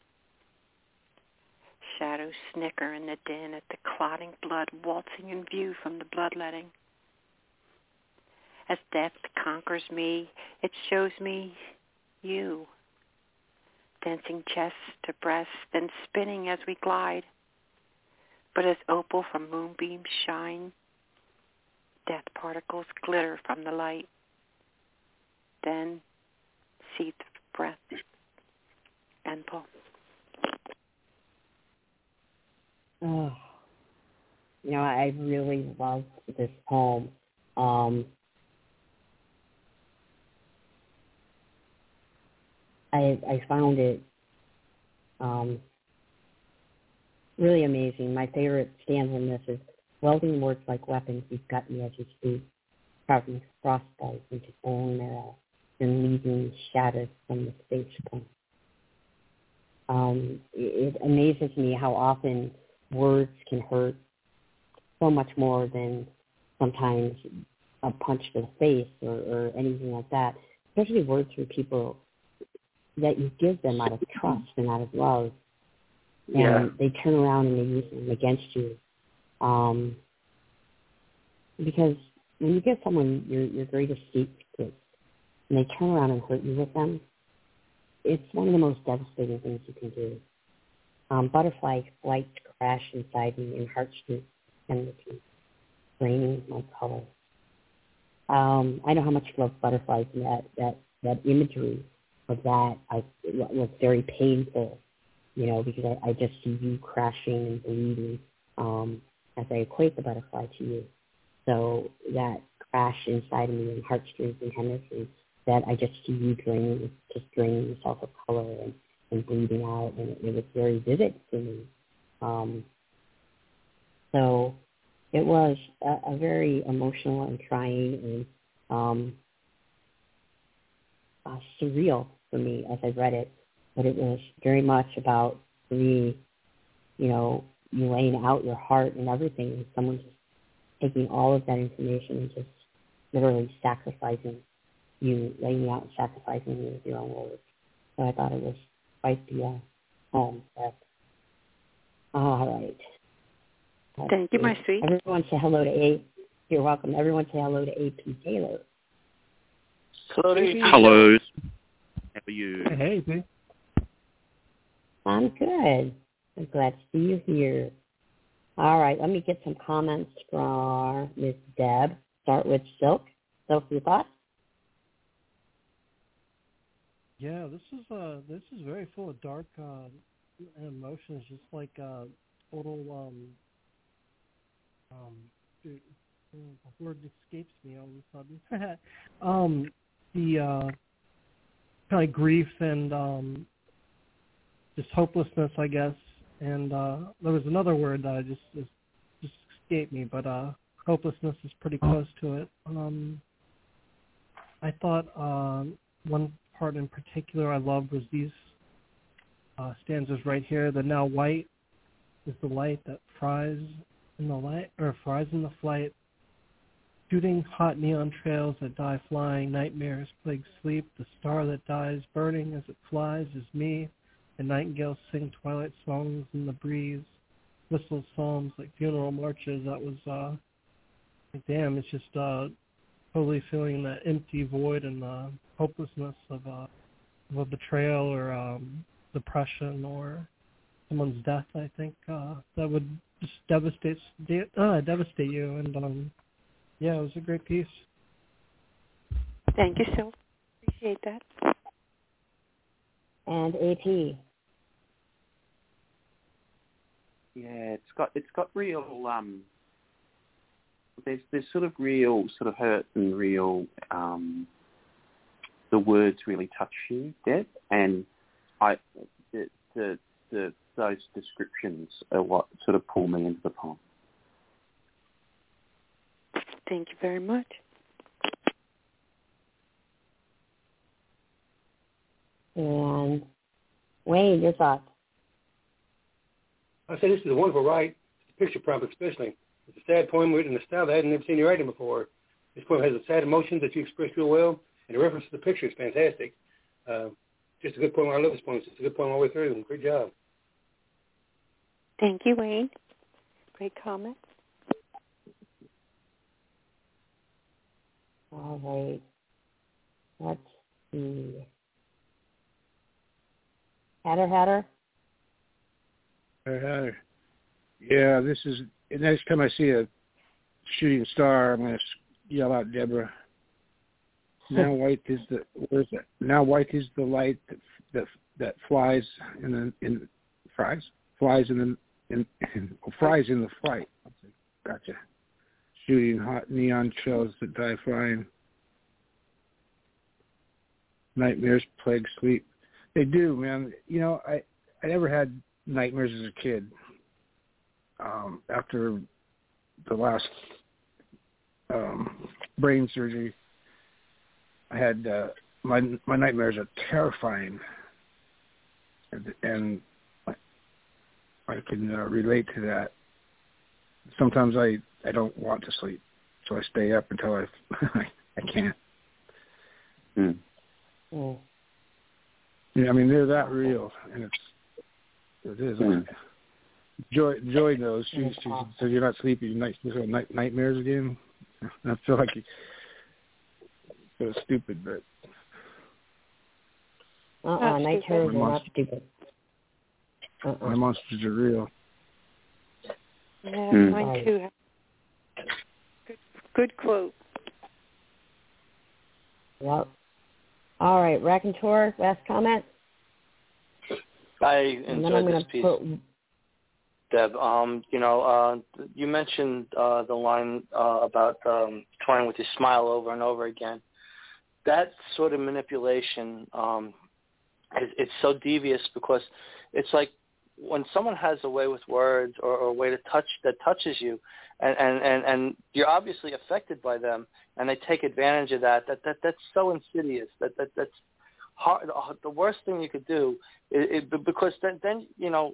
Shadows snicker in the din at the clotting blood waltzing in view from the bloodletting. As death conquers me, it shows me you, dancing chest to breast, then spinning as we glide. But as opal from moonbeams shine, death particles glitter from the light. Then seethe breath and pull. Oh, I really loved this poem. I found it really amazing. My favorite stanza in this is, welding words like weapons, you've got me as you speak, carving frostbite into bone marrow, and leaving shatters from the space point. It amazes me how often words can hurt so much more than sometimes a punch to the face or anything like that, especially words from people that you give them out of trust and out of love. And they turn around and they use them against you. Because when you give someone your greatest secret and they turn around and hurt you with them, it's one of the most devastating things you can do. Butterfly flights crash inside me in heartstrings and raining my color. I know how much you love butterflies, and that imagery of that was very painful, because I just see you crashing and bleeding as I equate the butterfly to you. So that crash inside of me in heartstrings and hemispheres, that I just see you draining yourself of color and bleeding out, and it was very vivid for me. So it was a very emotional and trying and surreal for me as I read it, but it was very much about, for me, you laying out your heart and everything, and someone just taking all of that information and just literally sacrificing you, laying you out and sacrificing you with your own words. So I thought it was quite the poem. All right. Thank you, my sweet. Everyone say hello to A. You're welcome. Everyone say hello to A.P. Taylor. Hello to A.P. Hello. How are you? Hey, B. I'm good. I'm glad to see you here. All right, let me get some comments from Miss Deb. Start with Silk. Silk, your thoughts? Yeah, this is very full of dark emotions, just like total the word escapes me all of a sudden. The kind of grief and just hopelessness, I guess. And there was another word that just escaped me, but hopelessness is pretty close to it. I thought one part in particular I loved was these stanzas right here. The now white is the light that fries in the flight. Shooting hot neon trails that die flying, nightmares plague sleep. The star that dies burning as it flies is me. The nightingales sing twilight songs in the breeze. Whistle psalms like funeral marches. That was like, damn, it's just totally feeling that empty void and hopelessness of a betrayal or depression or someone's death. I think that would just devastate you. And yeah, it was a great piece. Thank you, Sil. Appreciate that. And AP. Yeah, it's got real there's sort of real sort of hurt and real the words really touch you, Deb, and those descriptions are what sort of pull me into the poem. Thank you very much. And Wayne, your thoughts? I say this is a wonderful write. The picture prompt especially. It's a sad poem written in a style that I had never seen you writing before. This poem has a sad emotion that you express real well, and the reference to the picture is fantastic. Just a good poem. I love this poem. It's just a good poem all the way through, and great job. Thank you, Wayne. Great comment. All right. Let's see. Hatter. Yeah, this is the next time I see a shooting star, I'm going to yell out Deborah. Now white is the Now white is the light that flies flies in the flight. Gotcha. Shooting hot neon shells that die flying. Nightmares plague sleep. They do, man. You know, I never had nightmares as a kid. After the last brain surgery, I had my nightmares are terrifying, and I can relate to that. Sometimes I don't want to sleep, so I stay up until I can't. Mm. Mm. Yeah, I mean, they're that real, and it is. Mm. Joy knows. She says you're not sleeping. You're nightmares again. I feel like it's stupid, but night terrors are not stupid. My monsters are real. Yeah, mine too. Good quote. Yep. All right, Raconteur, last comment. I enjoyed this piece, Deb. You mentioned the line about toying with your smile over and over again. That sort of manipulation, it's so devious because it's like when someone has a way with words or a way to touch that touches you, and you're obviously affected by them, and they take advantage of that. That's so insidious. That's hard. The worst thing you could do is because then you know,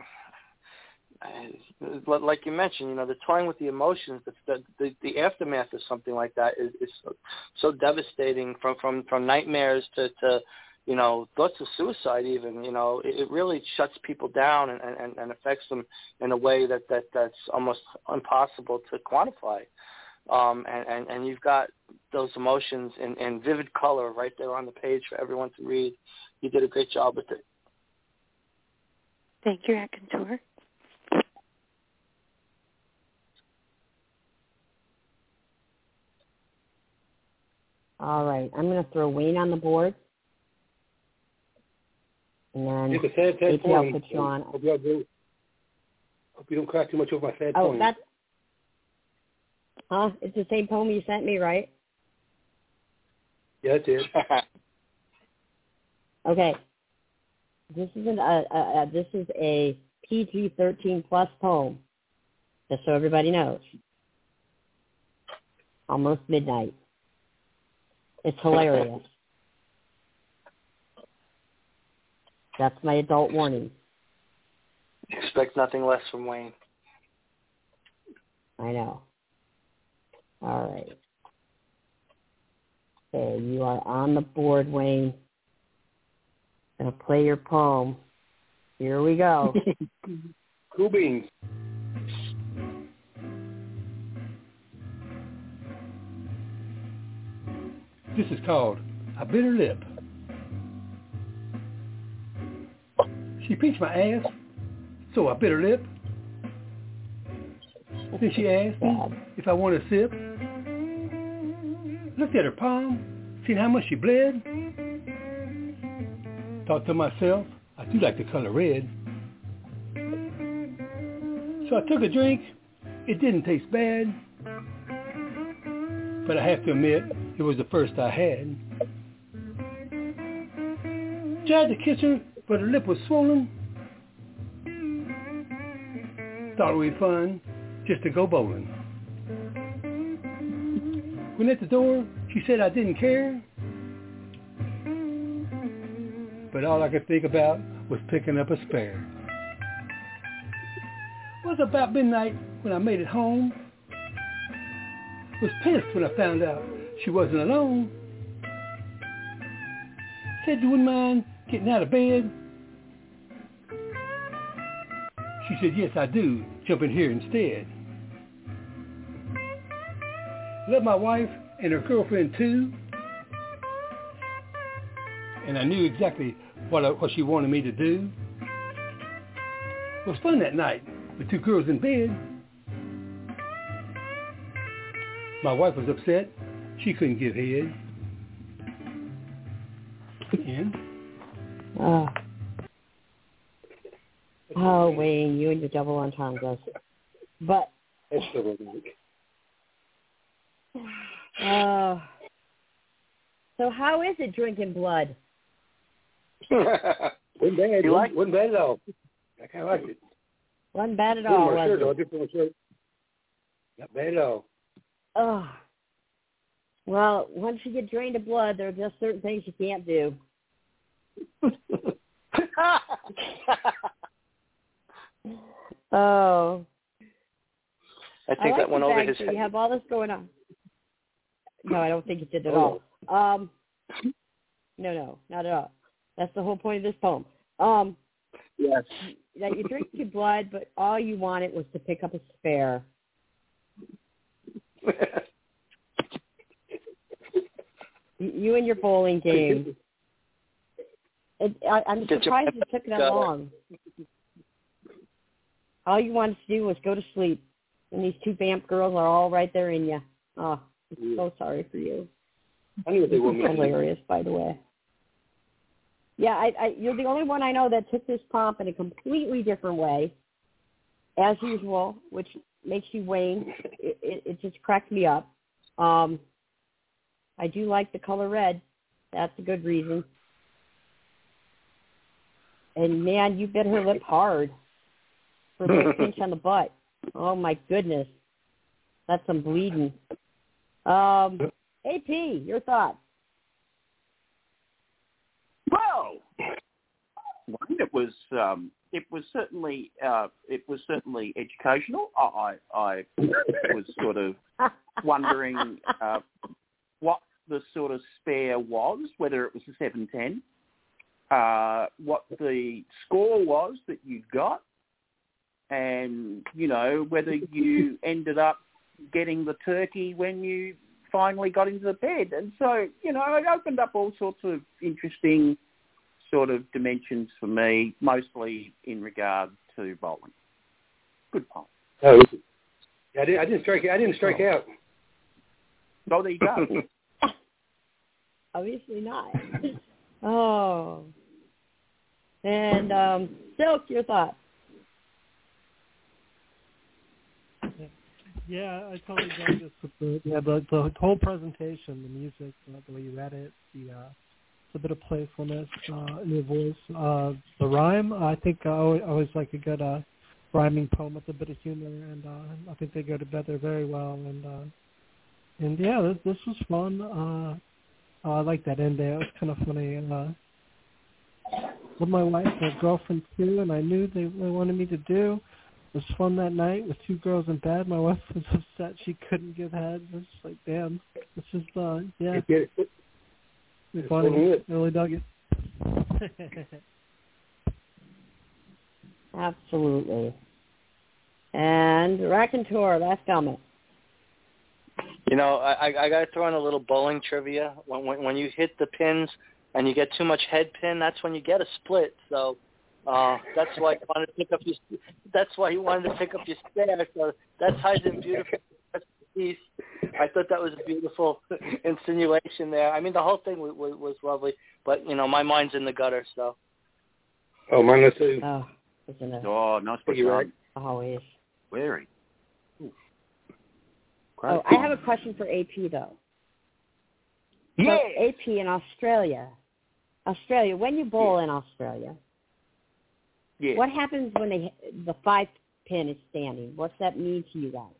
like you mentioned, you know, the toying with the emotions, the aftermath of something like that is so devastating. From nightmares to you know, thoughts of suicide even, you know, it really shuts people down and affects them in a way that's almost impossible to quantify. And you've got those emotions in vivid color right there on the page for everyone to read. You did a great job with it. Thank you, Raconteur. All right, I'm going to throw Wayne on the board. And then ATL puts you on. Hope you don't crack too much over my sad poem. It's the same poem you sent me, right? Yeah, it is. Okay. This is a PG-13 plus poem, just so everybody knows. Almost midnight. It's hilarious. That's my adult warning. Expect nothing less from Wayne. I know. All right. Okay, you are on the board, Wayne. Gonna play your poem. Here we go. Cool beans. This is called A Bitter Lip. She pinched my ass, so I bit her lip. Then she asked me if I want a sip. Looked at her palm, seen how much she bled. Thought to myself, I do like the color red. So I took a drink. It didn't taste bad. But I have to admit, it was the first I had. Tried to kiss her, but her lip was swollen. Thought it would be fun just to go bowling. When at the door, she said I didn't care. But all I could think about was picking up a spare. It was about midnight when I made it home. Was pissed when I found out she wasn't alone. Said you wouldn't mind getting out of bed. She said, yes, I do. Jump in here instead. Love my wife and her girlfriend too. And I knew exactly what she wanted me to do. It was fun that night with two girls in bed. My wife was upset. She couldn't give head. And oh, Wayne, you and your double entendres. But so how is it drinking blood? Wasn't bad. Wasn't bad at all. I kind of liked it. Wasn't bad at all, was it? Different shirt. Not bad at all. Oh. Well, once you get drained of blood, there are just certain things you can't do. Oh. I think that went over his so head. You have all this going on. No, I don't think it did at all. No, not at all. That's the whole point of this poem. Yes. That you drink your blood, but all you wanted was to pick up a spare. You and your bowling game. I'm surprised it took that long. All you wanted to do was go to sleep, and these two vamp girls are all right there in you. Oh, I'm so sorry for you. I knew what they were. Hilarious, by the way. Yeah, you're the only one I know that took this prompt in a completely different way, as usual, which makes you wane. It just cracked me up. I do like the color red. That's a good reason. And, man, you bit her lip hard for the pinch on the butt. Oh, my goodness. That's some bleeding. AP, your thoughts? Well, it was certainly educational. I was sort of wondering what the sort of spare was, whether it was a 710, what the score was that you got, and whether you ended up getting the turkey when you finally got into the bed. And so, it opened up all sorts of interesting sort of dimensions for me, mostly in regard to bowling. Good poem. Oh, I didn't strike out. Oh, there you go. Obviously not. Oh. And Silk, your thoughts? Yeah, I totally got this with the whole presentation, the music, the way you read it, a bit of playfulness in your voice. The rhyme, I think I always like a good rhyming poem with a bit of humor, and I think they go together very well. And yeah, this was fun. I like that end there. It was kind of funny. With my wife and girlfriend too, and I knew they wanted me to do. It was fun that night with two girls in bed. My wife was upset she couldn't give head. It's like, damn, this is yeah. It's funny. I really dug it. Absolutely. And Raconteur, last comment. I got to throw in a little bowling trivia. When you hit the pins and you get too much head pin, that's when you get a split. So that's why you wanted to pick up your. That's why you wanted to pick up your spare. So that ties in beautifully. Piece. I thought that was a beautiful insinuation there. I mean, the whole thing was lovely, but my mind's in the gutter. So. Oh, mine is too. Oh, isn't it? Oh, nice. You're right. Always. Very. Oh, I have a question for AP though. Yeah. So AP in Australia, when you bowl in Australia, yeah. What happens when the 5 pin is standing? What's that mean to you guys?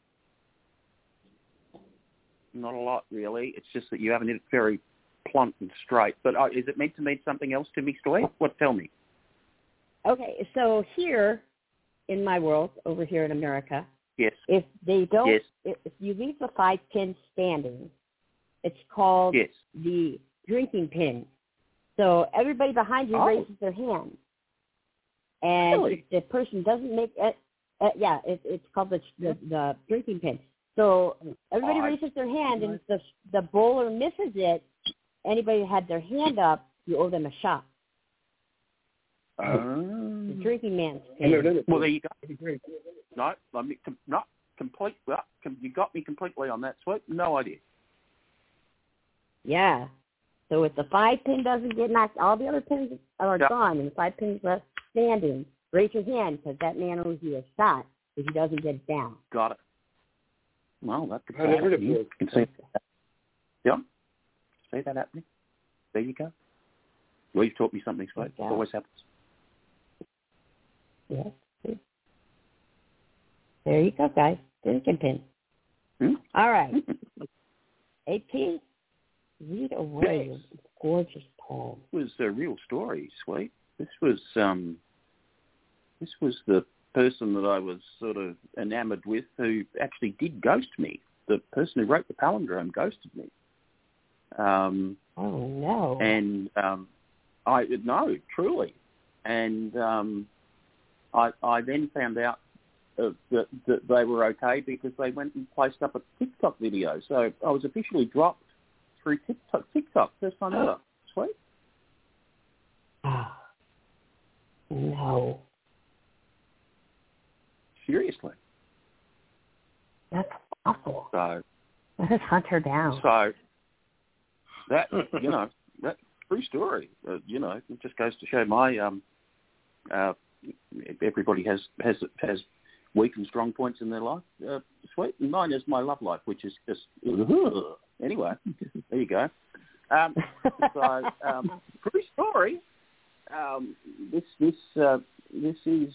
Not a lot, really. It's just that you haven't hit it very plump and straight. But is it meant to mean something else to me, Stoy? What? Tell me. Okay, so here in my world, over here in America, yes. If they don't, yes. if you leave the 5 pin standing, it's called yes. the drinking pin. So everybody behind you raises their hand, and really? if the person doesn't make it, it's called the drinking pin. So everybody raises their hand, and if the bowler misses it, anybody that had their hand up, you owe them a shot. The drinking man's pin. Well, there you go. No, not complete. Well, you got me completely on that, Sweet. No idea. Yeah. So if the 5 pin doesn't get knocked, all the other pins are gone, and the 5 pins left standing, raise your hand because that man owes you a shot if he doesn't get it down. Got it. Well, that's I never heard of it. You can see that. Yeah. See that happening? There you go. Well, you've taught me something, Slate. It always happens. Yes. There you go, guys. Thinking pin. All right. AP, read away your gorgeous poem. It was a real story, Sweet. This was the person that I was sort of enamoured with who actually did ghost me. The person who wrote the palindrome ghosted me. Oh, no. And no, truly. And I then found out that they were okay because they went and placed up a TikTok video. So I was officially dropped through TikTok. First time ever. Sweet. No. Seriously. That's awful. So let's hunt her down. So that, that true story. It just goes to show my everybody has weak and strong points in their life. Sweet. And mine is my love life, which is just anyway. There you go. True story. This is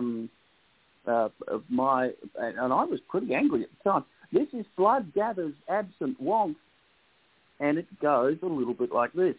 my, and I was pretty angry at the time. This is Blood Gathers Absent Want, and it goes a little bit like this.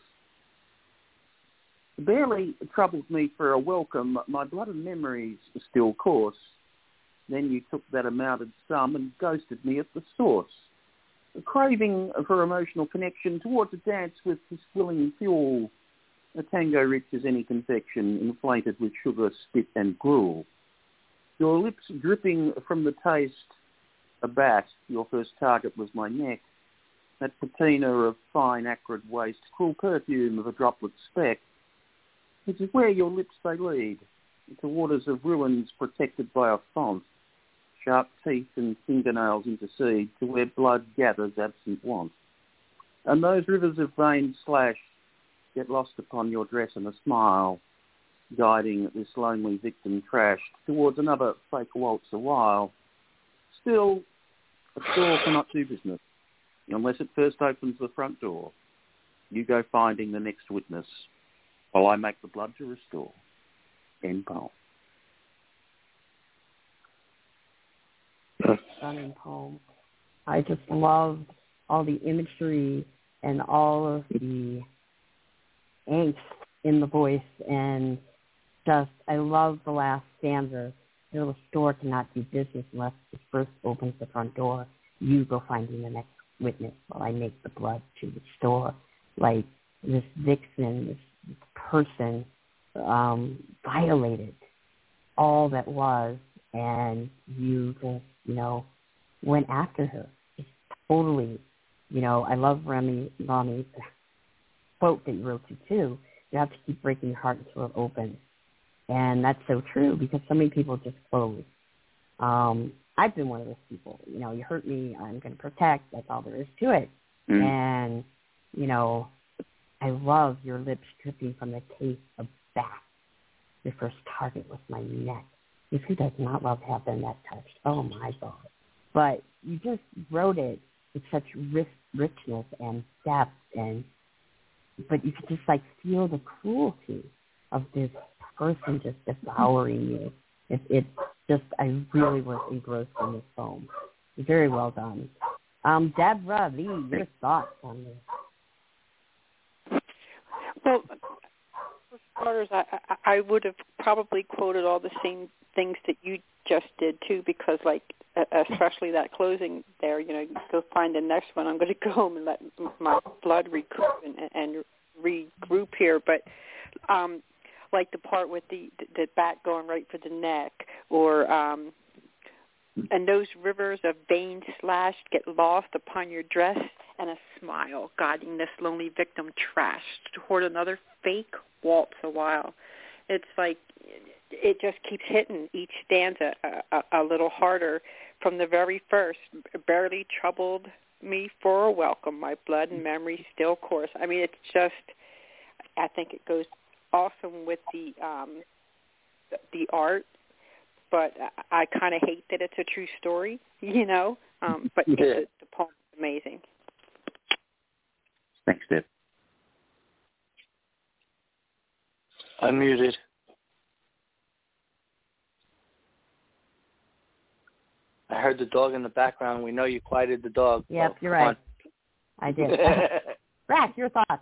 Barely troubled me for a welcome, my blood and memories still course. Then you took that amounted sum and ghosted me at the source. A craving for emotional connection towards a dance with this willing fuel. A tango rich as any confection, inflated with sugar, spit and gruel. Your lips dripping from the taste, a bat, your first target was my neck. That patina of fine acrid waste, cruel perfume of a droplet speck. It is where your lips they lead, to waters of ruins protected by a font. Sharp teeth and fingernails intercede to where blood gathers absent want. And those rivers of veins slash get lost upon your dress in a smile, guiding this lonely victim trashed towards another fake waltz a while. Still, a store cannot do business unless it first opens the front door. You go finding the next witness, while I make the blood to restore. End poem. Stunning poem. I just loved all the imagery and all of the angst in the voice, and just I love the last stanza. The store cannot do business unless it first opens the front door. You go finding the next witness while I make the blood to restore. Like this vixen, this person violated all that was, and you just, went after her. It's totally, I love Rami's quote that you wrote too. You have to keep breaking your heart until it opens. And that's so true because so many people just close. I've been one of those people. You hurt me, I'm going to protect. That's all there is to it. And, I love your lips dripping from the taste of bath. Your first target was my neck. Who does not love to have their neck touched? Oh, my God. But you just wrote it with such richness and depth, but you could just feel the cruelty of this person just devouring you. It just, I really was engrossed in this poem. Very well done. Deborah Lee, your thoughts on this? Well, for starters, I would have probably quoted all the same things that you just did too, because especially that closing there, go find the next one. I'm going to go home and let my blood recoup and regroup here. But the part with the bat going right for the neck, or and those rivers of veins slashed get lost upon your dress, and a smile guiding this lonely victim trashed toward another fake waltz a while. It's like it just keeps hitting each stanza a little harder from the very first. Barely troubled me for a welcome, my blood and memory still course. I mean, it's just, I think it goes awesome with the art, but I kind of hate that it's a true story, but the poem is amazing. Thanks, Deb. Unmuted. I heard the dog in the background. We know you quieted the dog. Yep, you're right. I did. Rack, your thoughts.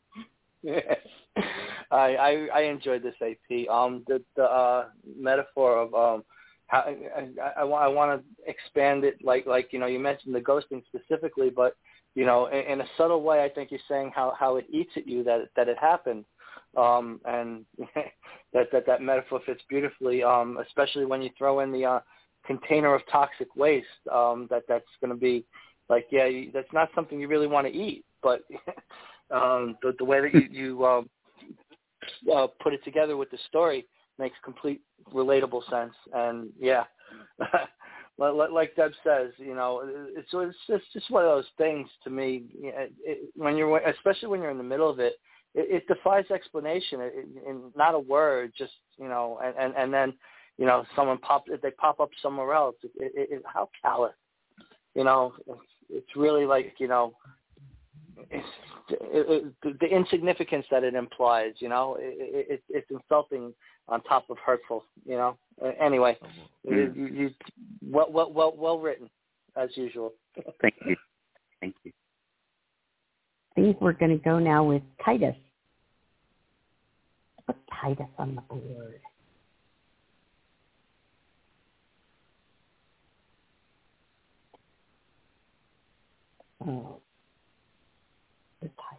I enjoyed this, AP. The metaphor of how I want to expand it, like you know, you mentioned the ghosting specifically, but you know, in a subtle way, I think you're saying how it eats at you that it happened, and that metaphor fits beautifully, especially when you throw in the container of toxic waste. That's going to be like, yeah, that's not something you really want to eat, but the way that you put it together with the story makes complete relatable sense. And yeah, like Deb says, you know, it's just one of those things to me. Especially when you're in the middle of it, it defies explanation. In not a word, just you know, and then you know, they pop up somewhere else. How callous, you know? It's really like, you know, the insignificance that it implies, you know, it's insulting on top of hurtful, you know. Anyway, well written as usual. Thank you. I think we're going to go now with Titus. Put Titus on the board. Oh, the type.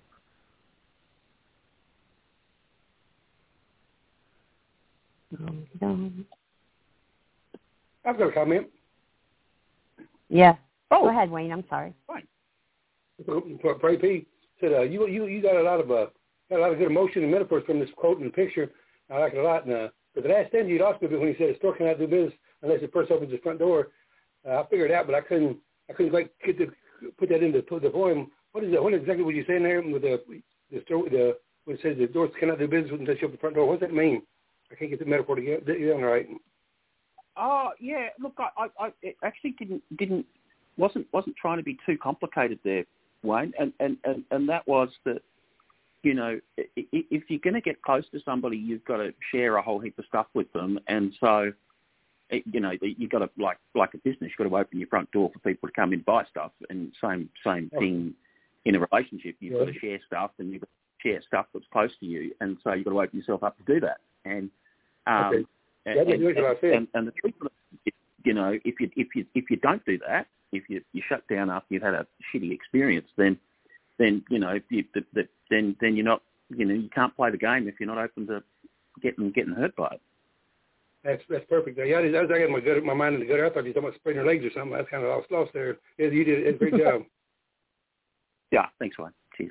I've got a comment. Yeah. Go ahead, Wayne. I'm sorry. Fine. Pray P said you got a lot of good emotion and metaphors from this quote and picture. I like it a lot. And but the last thing you lost me when he said a store cannot do business unless the person opens the front door. I figured it out, but I couldn't quite put that into the poem. What is that? What exactly were you saying there with the when it says the doors cannot do business unless you open the front door? What does that mean? I can't get the metaphor together right. Oh yeah, look, I actually wasn't trying to be too complicated there, Wayne, and that was that, you know, if you're going to get close to somebody, you've got to share a whole heap of stuff with them, and so, you know, you got to like a business, you've got to open your front door for people to come in and buy stuff, and same thing in a relationship, you've got to share stuff, and you've got to share stuff that's close to you, and so you've got to open yourself up to do that, and okay. And the truth of it, you know, if you don't do that, if you shut down after you've had a shitty experience, then you know then you're not, you know, you can't play the game if you're not open to getting hurt by it. That's perfect. Yeah, I got my mind in the gutter. I thought you were talking about spraining your legs or something. That's kind of lost there. Yeah, you did a great job. Yeah, thanks, Wayne. Cheers.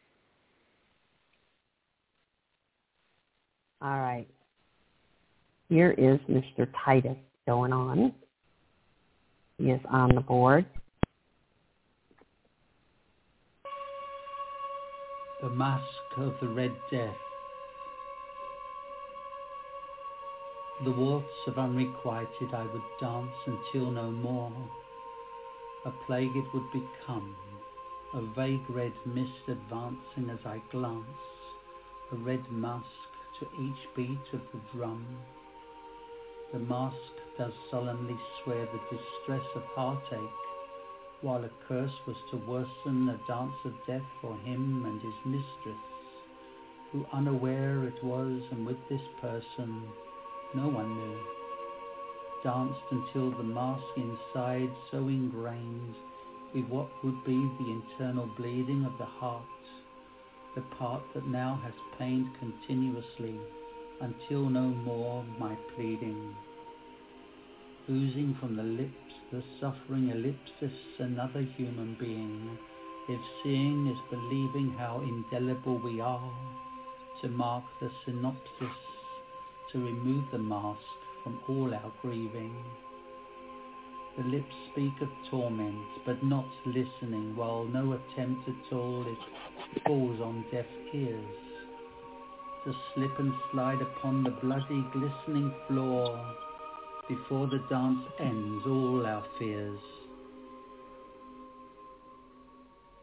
All right. Here is Mr. Titus going on. He is on the board. The Mask of the Red Death. The waltz of unrequited I would dance until no more. A plague it would become, a vague red mist advancing as I glance, a red mask to each beat of the drum. The mask does solemnly swear the distress of heartache, while a curse was to worsen a dance of death for him and his mistress, who unaware it was, and with this person no one knew, danced until the mask inside so ingrained with what would be the internal bleeding of the heart, the part that now has pained continuously until no more my pleading. Oozing from the lips, the suffering ellipsis, another human being, if seeing is believing how indelible we are, to mark the synopsis, to remove the mask from all our grieving. The lips speak of torment, but not listening, while no attempt at all it falls on deaf ears. To slip and slide upon the bloody, glistening floor, before the dance ends all our fears.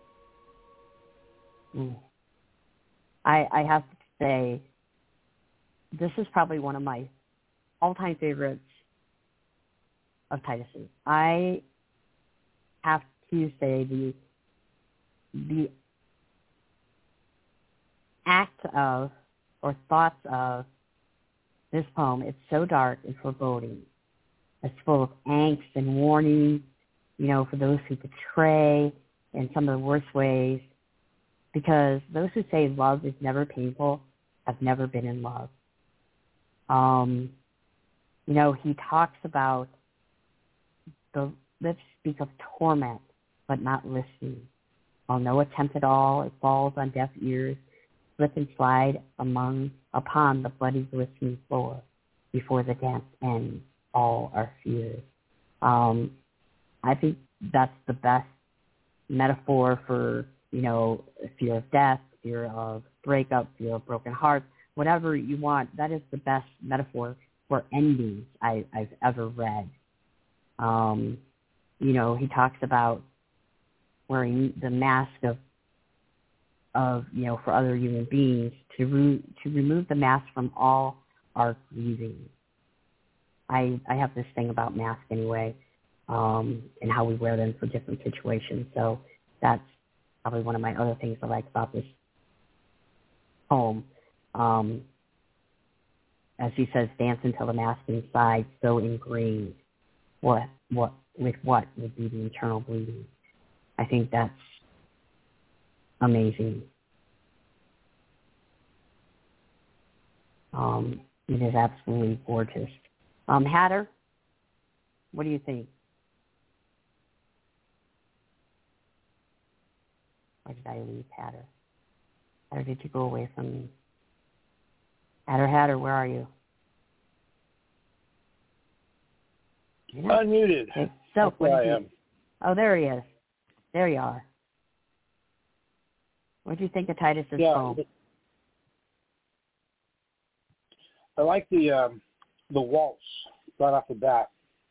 I have to say, this is probably one of my all-time favorites of Titus's. I have to say the act of or thoughts of this poem, it's so dark and foreboding. It's full of angst and warning, for those who betray in some of the worst ways, because those who say love is never painful have never been in love. He talks about the lips speak of torment, but not listening. While no attempt at all, it falls on deaf ears, slip and slide upon the bloody glistening floor. Before the dance ends, all our fears. I think that's the best metaphor for, fear of death, fear of breakup, fear of broken hearts, whatever you want. That is the best metaphor for endings I've ever read. He talks about wearing the mask of for other human beings to remove the mask from all our grieving. I have this thing about masks anyway, and how we wear them for different situations. So that's probably one of my other things I like about this poem. As he says, dance until the mask inside so ingrained. What would be the eternal bleeding? I think that's amazing. It is absolutely gorgeous. Hatter, what do you think? Or did I leave Hatter? Or did you go away from me? Hatter, where are you? Unmuted. Okay. So, where I am. Oh, there he is. There you are. What do you think of Titus's poem? I like the waltz right off the bat.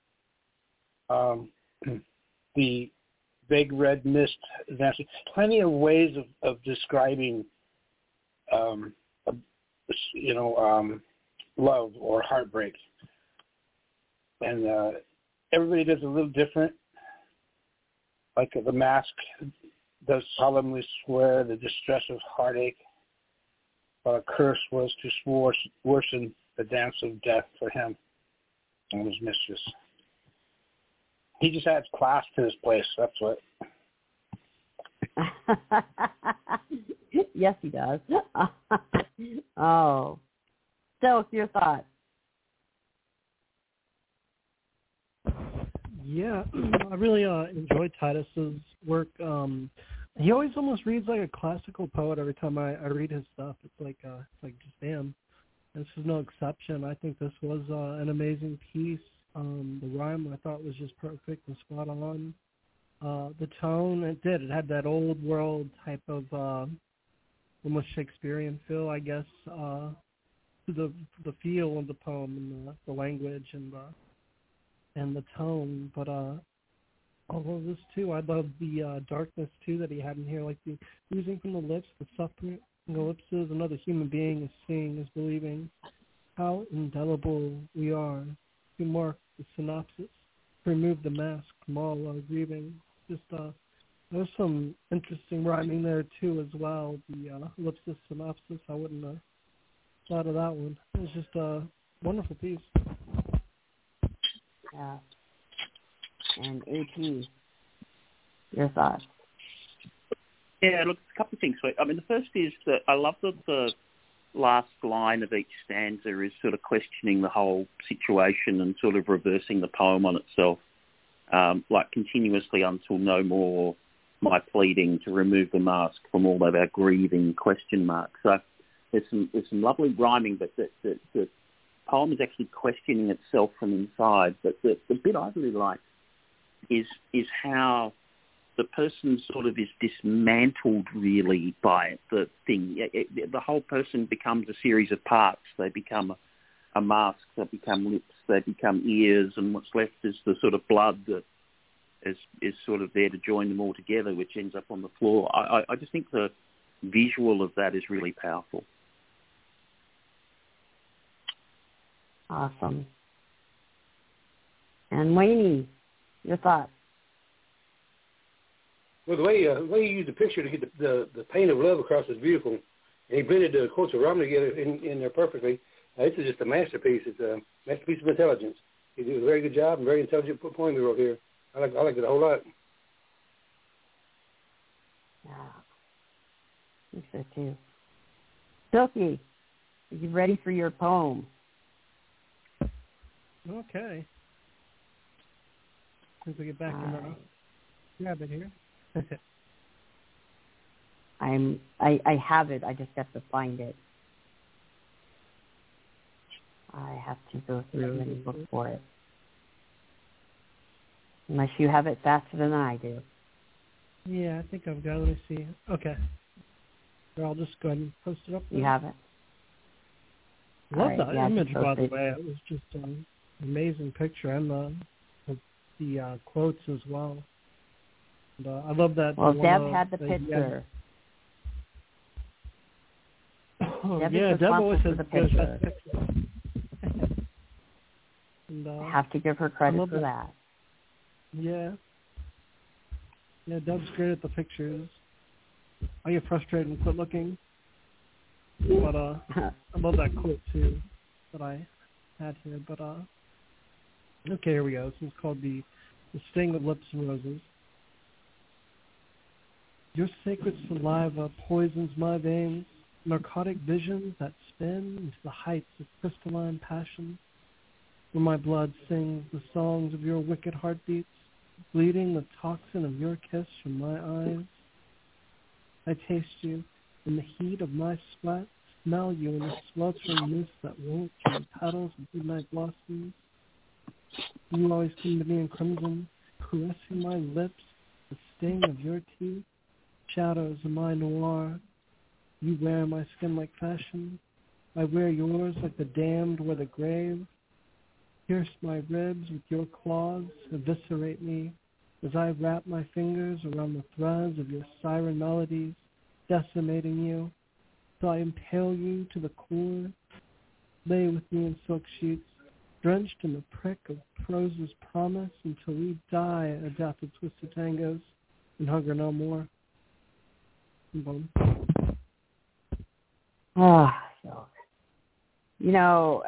The vague red mist dancing. Plenty of ways of describing, love or heartbreak. And everybody does a little different. Like the mask does solemnly swear the distress of heartache, but a curse was to worsen the dance of death for him and his mistress. He just adds class to his place, that's what. Yes, he does. Oh. So, your thoughts? Yeah, I really enjoy Titus's work. He always almost reads like a classical poet every time I read his stuff. It's like just damn. This is no exception. I think this was an amazing piece. The rhyme I thought was just perfect and spot on. The tone, it had that old world type of almost Shakespearean feel, I guess, to the feel of the poem and the language and the tone. But although this too, I love the darkness too that he had in here, like the oozing from the lips, the suffering ellipses. Another human being is seeing, is believing. How indelible we are. To mark the synopsis, to remove the mask from all our grieving. Just there's some interesting rhyming there too as well. The ellipsis synopsis, I wouldn't have thought of that one. It was just a wonderful piece. Yeah. And AP, your thoughts? Yeah, look, a couple of things. I mean, the first is that I love that the last line of each stanza is sort of questioning the whole situation and sort of reversing the poem on itself, like continuously until no more my pleading to remove the mask from all of our grieving question marks. So there's some lovely rhyming, but the poem is actually questioning itself from inside. But the bit I really like is how the person sort of is dismantled really by the thing. The whole person becomes a series of parts. They become a mask, they become lips, they become ears, and what's left is the sort of blood that is sort of there to join them all together, which ends up on the floor. I just think the visual of that is really powerful. Awesome. And Wayne, your thoughts? Well, the way you used the picture to get the pain of love across is beautiful, and he blended the quotes of Romney together in there perfectly. This is just a masterpiece. It's a masterpiece of intelligence. He did a very good job and very intelligent poem he wrote here. I like it a whole lot. Yeah, I think so too. Silky, are you ready for your poem? Okay. As we get back in the grab it here. I have it. I just have to find it. I have to go through and look for it. Unless you have it faster than I do. Yeah, I think I've got it. Let me see. Okay. Or I'll just go ahead and post it up there. You have it? Love that image, by the way. It was just an amazing picture, and the quotes as well. And, I love that. Well, Deb had the picture. Deb always has the picture. And, I have to give her credit for that. Yeah. Yeah, Deb's great at the pictures. I get frustrated and quit looking. But I love that quote too that I had here. But okay, here we go. This is called the Sting of Lips and Roses. Your sacred saliva poisons my veins, narcotic visions that spin into the heights of crystalline passion, where my blood sings the songs of your wicked heartbeats, bleeding the toxin of your kiss from my eyes. I taste you in the heat of my sweat, smell you in the sweltering mist that wilts from petals of midnight blossoms. You always come to me in crimson, caressing my lips, the sting of your teeth, shadows of my noir. You wear my skin like fashion. I wear yours like the damned wear the grave. Pierce my ribs with your claws, eviscerate me, as I wrap my fingers around the threads of your siren melodies, decimating you. So I impale you to the core. Lay with me in silk sheets, drenched in the prick of prose's promise, until we die a death of twisted tangos and hunger no more. Boom. You know,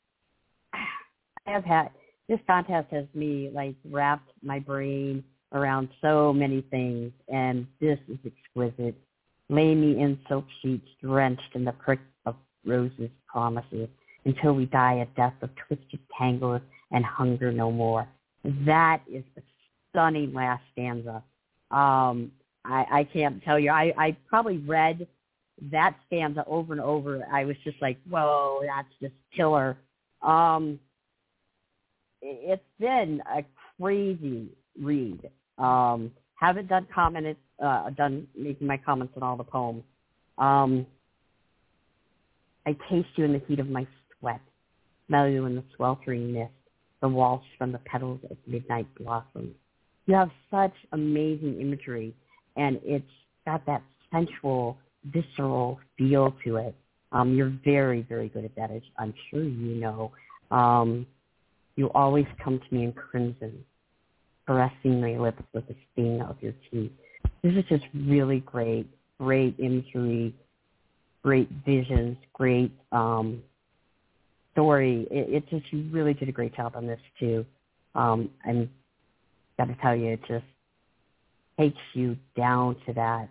I have had, this contest has me, like, wrapped my brain around so many things, and this is exquisite. Lay me in silk sheets, drenched in the prick of roses' promises, until we die a death of twisted tangles and hunger no more. That is a stunning last stanza. I can't tell you. I probably read that stanza over and over. I was just like, whoa, that's just killer. It's been a crazy read. Haven't done making my comments on all the poems. I taste you in the heat of my sweat, smell you in the sweltering mist, the waltz from the petals of midnight blossoms. You have such amazing imagery, and it's got that sensual, visceral feel to it. You're very, very good at that, as I'm sure you know. You always come to me in crimson, caressing my lips with the sting of your teeth. This is just really great imagery, great visions, great story. It just, you really did a great job on this too. And got to tell you, it just takes you down to that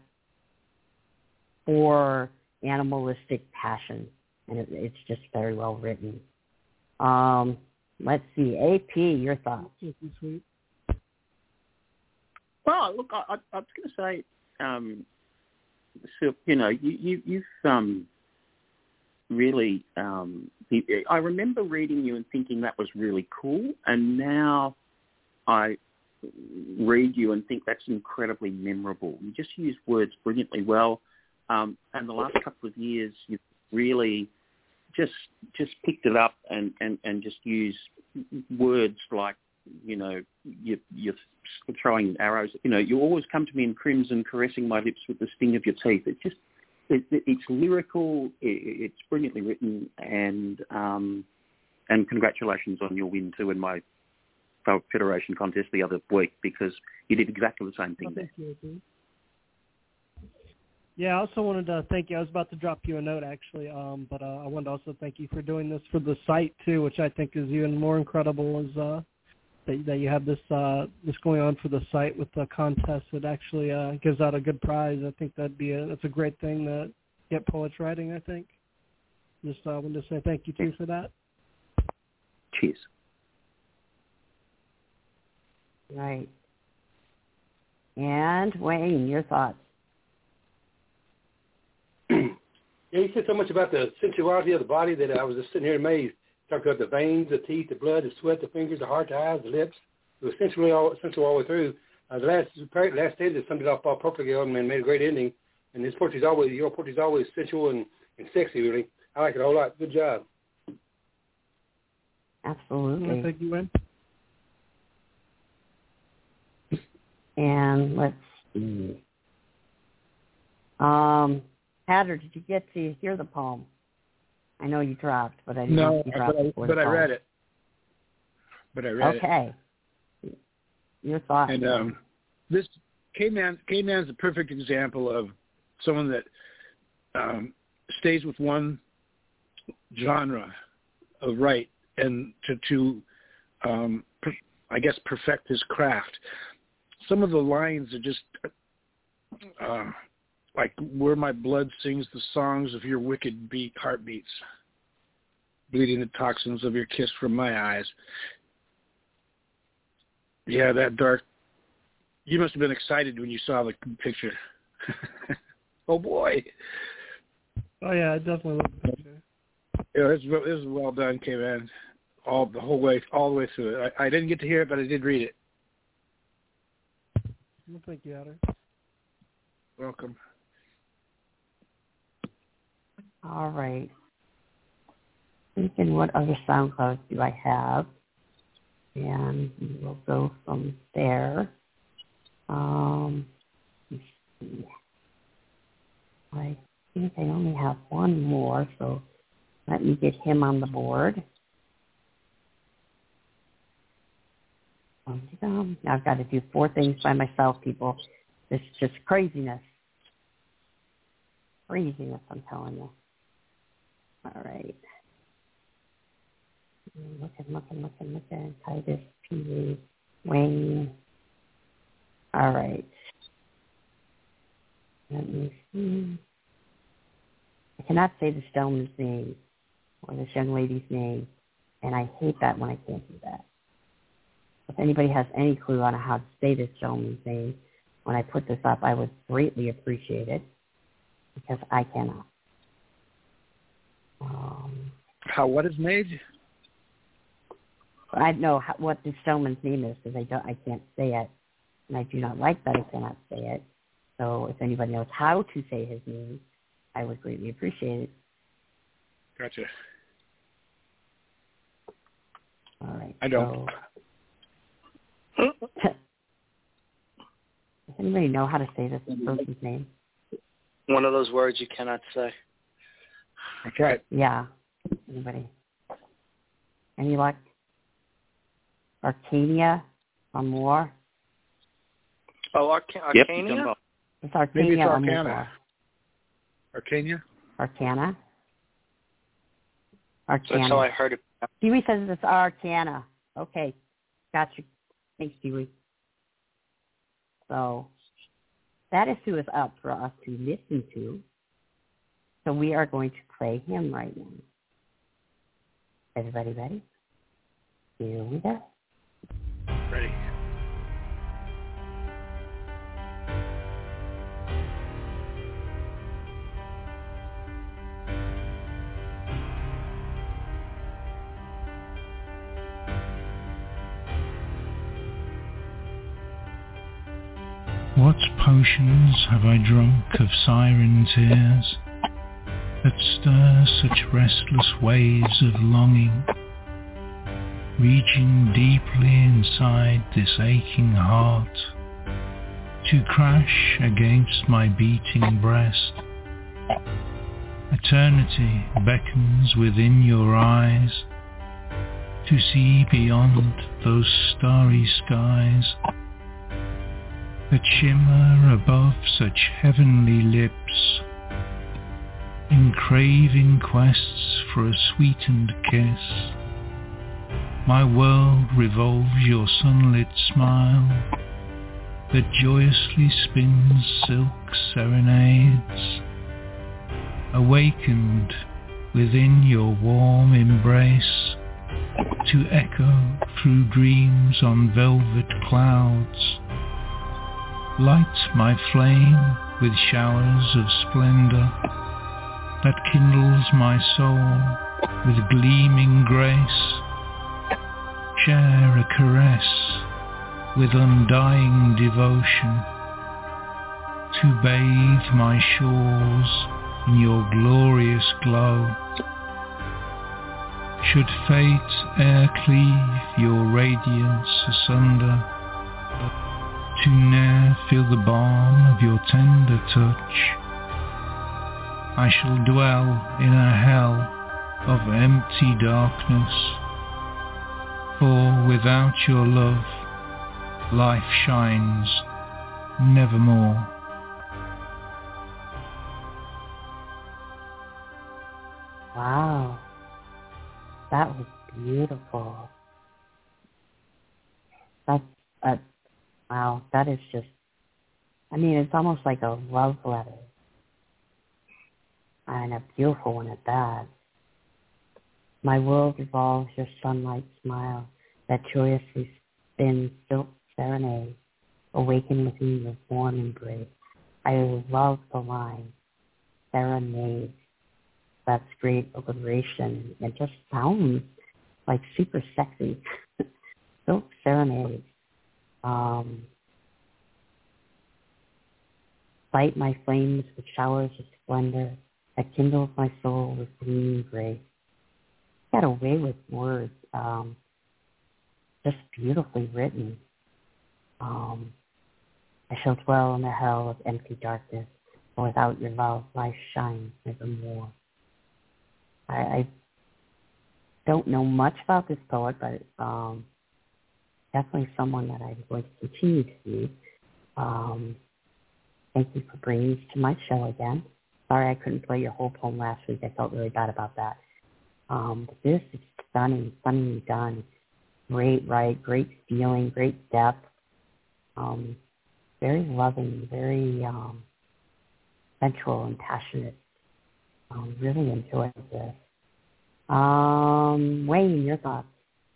for animalistic passion, and it's just very well written. Let's see, AP, your thoughts? Sweet. Well, look, I was going to say, so, you know, you've really, I remember reading you and thinking that was really cool, and now I read you and think that's incredibly memorable. You just use words brilliantly well, and the last couple of years you've really just picked it up and just use words like, you know, you're throwing arrows. You know, you always come to me in crimson, caressing my lips with the sting of your teeth. It's lyrical. It's brilliantly written, and And congratulations on your win too in my Federation contest the other week, because you did exactly the same thing there. Thank you. Yeah, I also wanted to thank you. I was about to drop you a note, actually, but I wanted to also thank you for doing this for the site, too, which I think is even more incredible, is that you have this going on for the site with the contest. It actually gives out a good prize. I think that's a great thing to get poets writing, I think. Just wanted to say thank you, too, for that. Cheers. Right. And Wayne, your thoughts? Yeah, you said so much about the sensuality of the body that I was just sitting here amazed. Talked about the veins, the teeth, the blood, the sweat, the fingers, the heart, the eyes, the lips. It was sensual all the way through. The last stanza summed it up all perfectly and made a great ending. And your poetry's always sensual and sexy, really. I like it a whole lot. Good job. Absolutely. Thank you, Wayne. And let's see. Hatter, did you get to hear the poem? I know you dropped, but I didn't know if you dropped before the poem. I read it. Okay. Your thoughts? And this K-Man's a perfect example of someone that stays with one genre of right and to I guess perfect his craft. Some of the lines are just like, where my blood sings the songs of your wicked heartbeats, bleeding the toxins of your kiss from my eyes. Yeah, that dark. You must have been excited when you saw the picture. Oh boy. Oh yeah, I definitely love the picture. Yeah, this is well done, K-Man. All the way through it. I didn't get to hear it, but I did read it. Well, thank you, Hatter. Welcome. All right. Thinking, what other SoundClouds do I have? And we'll go from there. Let's see. I think I only have one more, so let me get him on the board. Now I've got to do 4 things by myself, people. This is just craziness. Craziness, I'm telling you. All right. Looking. Titus, P. Wayne. All right. Let me see. I cannot say this gentleman's name or this young lady's name, and I hate that when I can't do that. If anybody has any clue on how to say this gentleman's name, when I put this up, I would greatly appreciate it, because I cannot. What is made? I know what this gentleman's name is, because I can't say it, and I do not like that I cannot say it. So if anybody knows how to say his name, I would greatly appreciate it. Gotcha. All right. I don't. Does anybody know how to say this person's name? One of those words you cannot say. That's right. Yeah. Anybody? Any luck? Arcania? Amor? Oh, Arcania? It's Arcania. Maybe it's Arcana. Amor. Arcania? Arcana? That's how I heard it. Dewey says it's Arcana. Okay. Gotcha. Thanks, Dewey. So that is who is up for us to listen to. So we are going to play him right now. Everybody ready? Here we go. Ready. What potions have I drunk of siren tears that stir such restless waves of longing, reaching deeply inside this aching heart, to crash against my beating breast? Eternity beckons within your eyes, to see beyond those starry skies that shimmer above such heavenly lips, in craving quests for a sweetened kiss. My world revolves your sunlit smile that joyously spins silk serenades, awakened within your warm embrace, to echo through dreams on velvet clouds. Light my flame with showers of splendor that kindles my soul with gleaming grace. Share a caress with undying devotion, to bathe my shores in your glorious glow. Should fate e'er cleave your radiance asunder, to ne'er feel the balm of your tender touch, I shall dwell in a hell of empty darkness, for without your love, life shines nevermore. Wow. That was beautiful. Wow, that is just, I mean, it's almost like a love letter. And a beautiful one at that. My world revolves your sunlight smile that joyously spins silk serenade, awaken within your warm embrace. I love the line, serenade. That's great alliteration. It just sounds like super sexy. Silk serenade. Light my flames with showers of splendor that kindles my soul with gleaming grace. Got away with words, just beautifully written. I shall dwell in the hell of empty darkness, for without your love, life shines nevermore. I don't know much about this poet, but definitely someone that I'm going to continue to read. Thank you for bringing this to my show again. Sorry I couldn't play your whole poem last week. I felt really bad about that. But this is stunning, stunningly done. Great write, great feeling, great depth. Very loving, very sensual and passionate. Really enjoyed this. Wayne, your thoughts?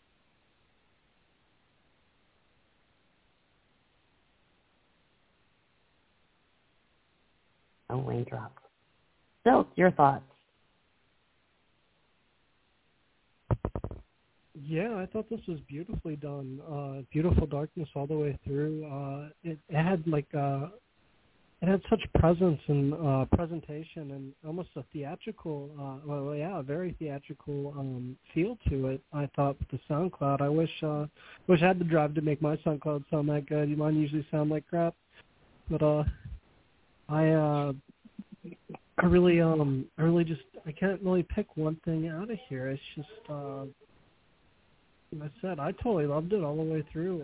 Oh, Wayne dropped. Silk, your thoughts? Yeah, I thought this was beautifully done. Beautiful darkness all the way through. It had like it had such presence and presentation and almost a theatrical, a very theatrical feel to it. I thought with the SoundCloud, I wish I had the drive to make my SoundCloud sound that good. Mine usually sound like crap, but I really just I can't really pick one thing out of here. It's just like I said, I totally loved it all the way through.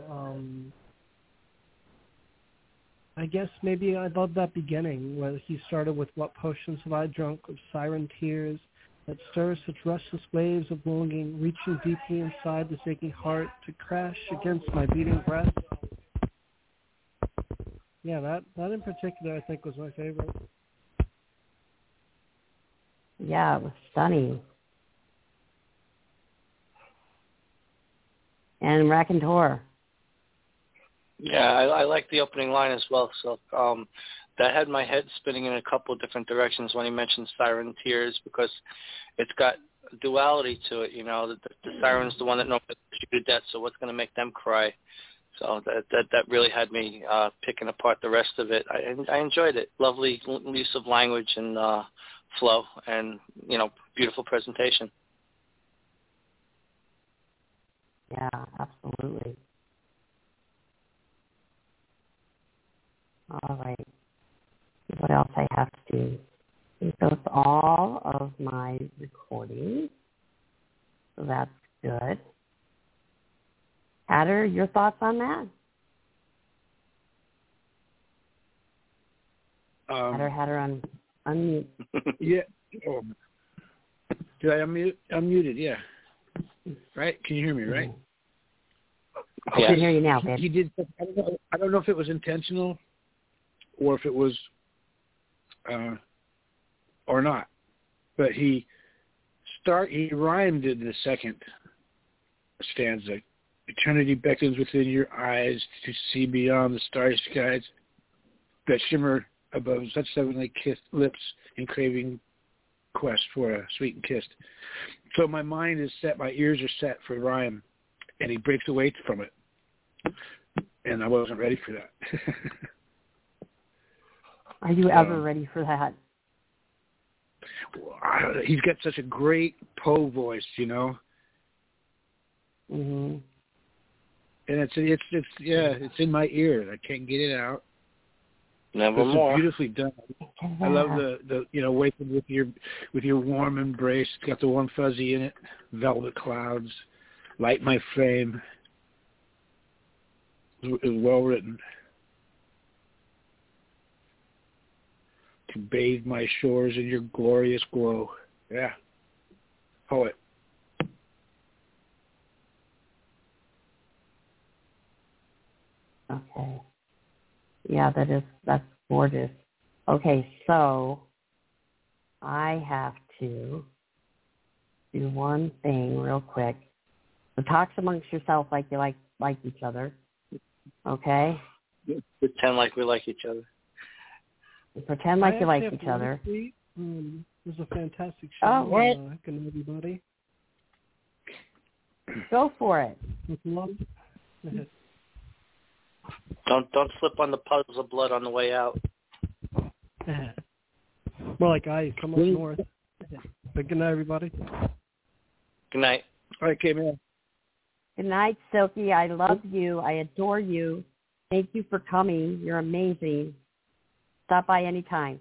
I guess maybe I love that beginning where he started with "What potions have I drunk of siren tears that stirs such restless waves of longing, reaching deeply inside this aching heart to crash against my beating breast." Yeah, that in particular I think was my favorite. Yeah, it was stunning. And Raconteur. Yeah, I like the opening line as well. So that had my head spinning in a couple of different directions when he mentioned siren tears, because it's got a duality to it. You know, the siren's the one that knows you to death, so what's going to make them cry? So that really had me picking apart the rest of it. I enjoyed it. Lovely use of language and flow, and beautiful presentation. Yeah, absolutely. All right. What else I have to do? So it's all of my recordings. So that's good. Hatter, your thoughts on that? Hatter, unmute. Yeah. Oh. Did I unmute? Unmuted, yeah. Right? Can you hear me, right? I can hear you now, babe. He did. I don't know if it was intentional or if it was or not. But he rhymed in the second stanza. Eternity beckons within your eyes to see beyond the starry skies that shimmer above such heavenly kissed lips in craving quest for a sweet and kissed. So my mind is set, my ears are set for rhyme, and he breaks away from it. And I wasn't ready for that. Are you ever ready for that? He's got such a great Poe voice, you know. Mhm. And it's in my ear. I can't get it out. Nevermore. It's beautifully done. I love the waking with your warm embrace. It's got the warm fuzzy in it. Velvet clouds, light my frame. It was well written. To bathe my shores in your glorious glow. Yeah. Poet. Okay. Yeah, that's gorgeous. Okay, so I have to do one thing real quick. So talk amongst yourself like you like each other. Okay? Pretend like we like each other. Pretend like you like each other. It was a fantastic show. Oh, what? Good night, everybody. Go for it. With love. Don't slip on the puddles of blood on the way out. More like ice. Come up north. But good night, everybody. Good night. All right, K-Man. Good night, Silky. I love you. I adore you. Thank you for coming. You're amazing. Stop by anytime.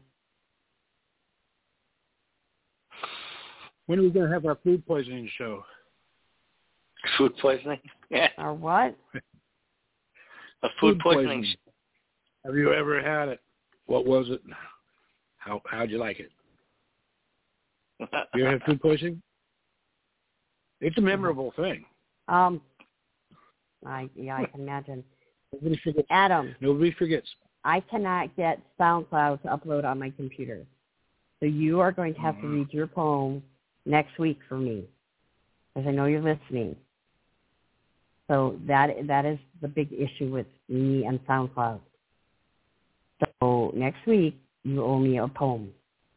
When are we going to have our food poisoning show? Food poisoning? Yeah. Or what? A food poisoning. Have you ever had it? What was it? How'd you like it? You ever had food poisoning? It's a memorable thing. I can imagine. Nobody forgets. Adam. Nobody forgets. I cannot get SoundCloud to upload on my computer. So you are going to have to read your poem next week for me, because I know you're listening. So that is the big issue with me and SoundCloud. So next week, you owe me a poem.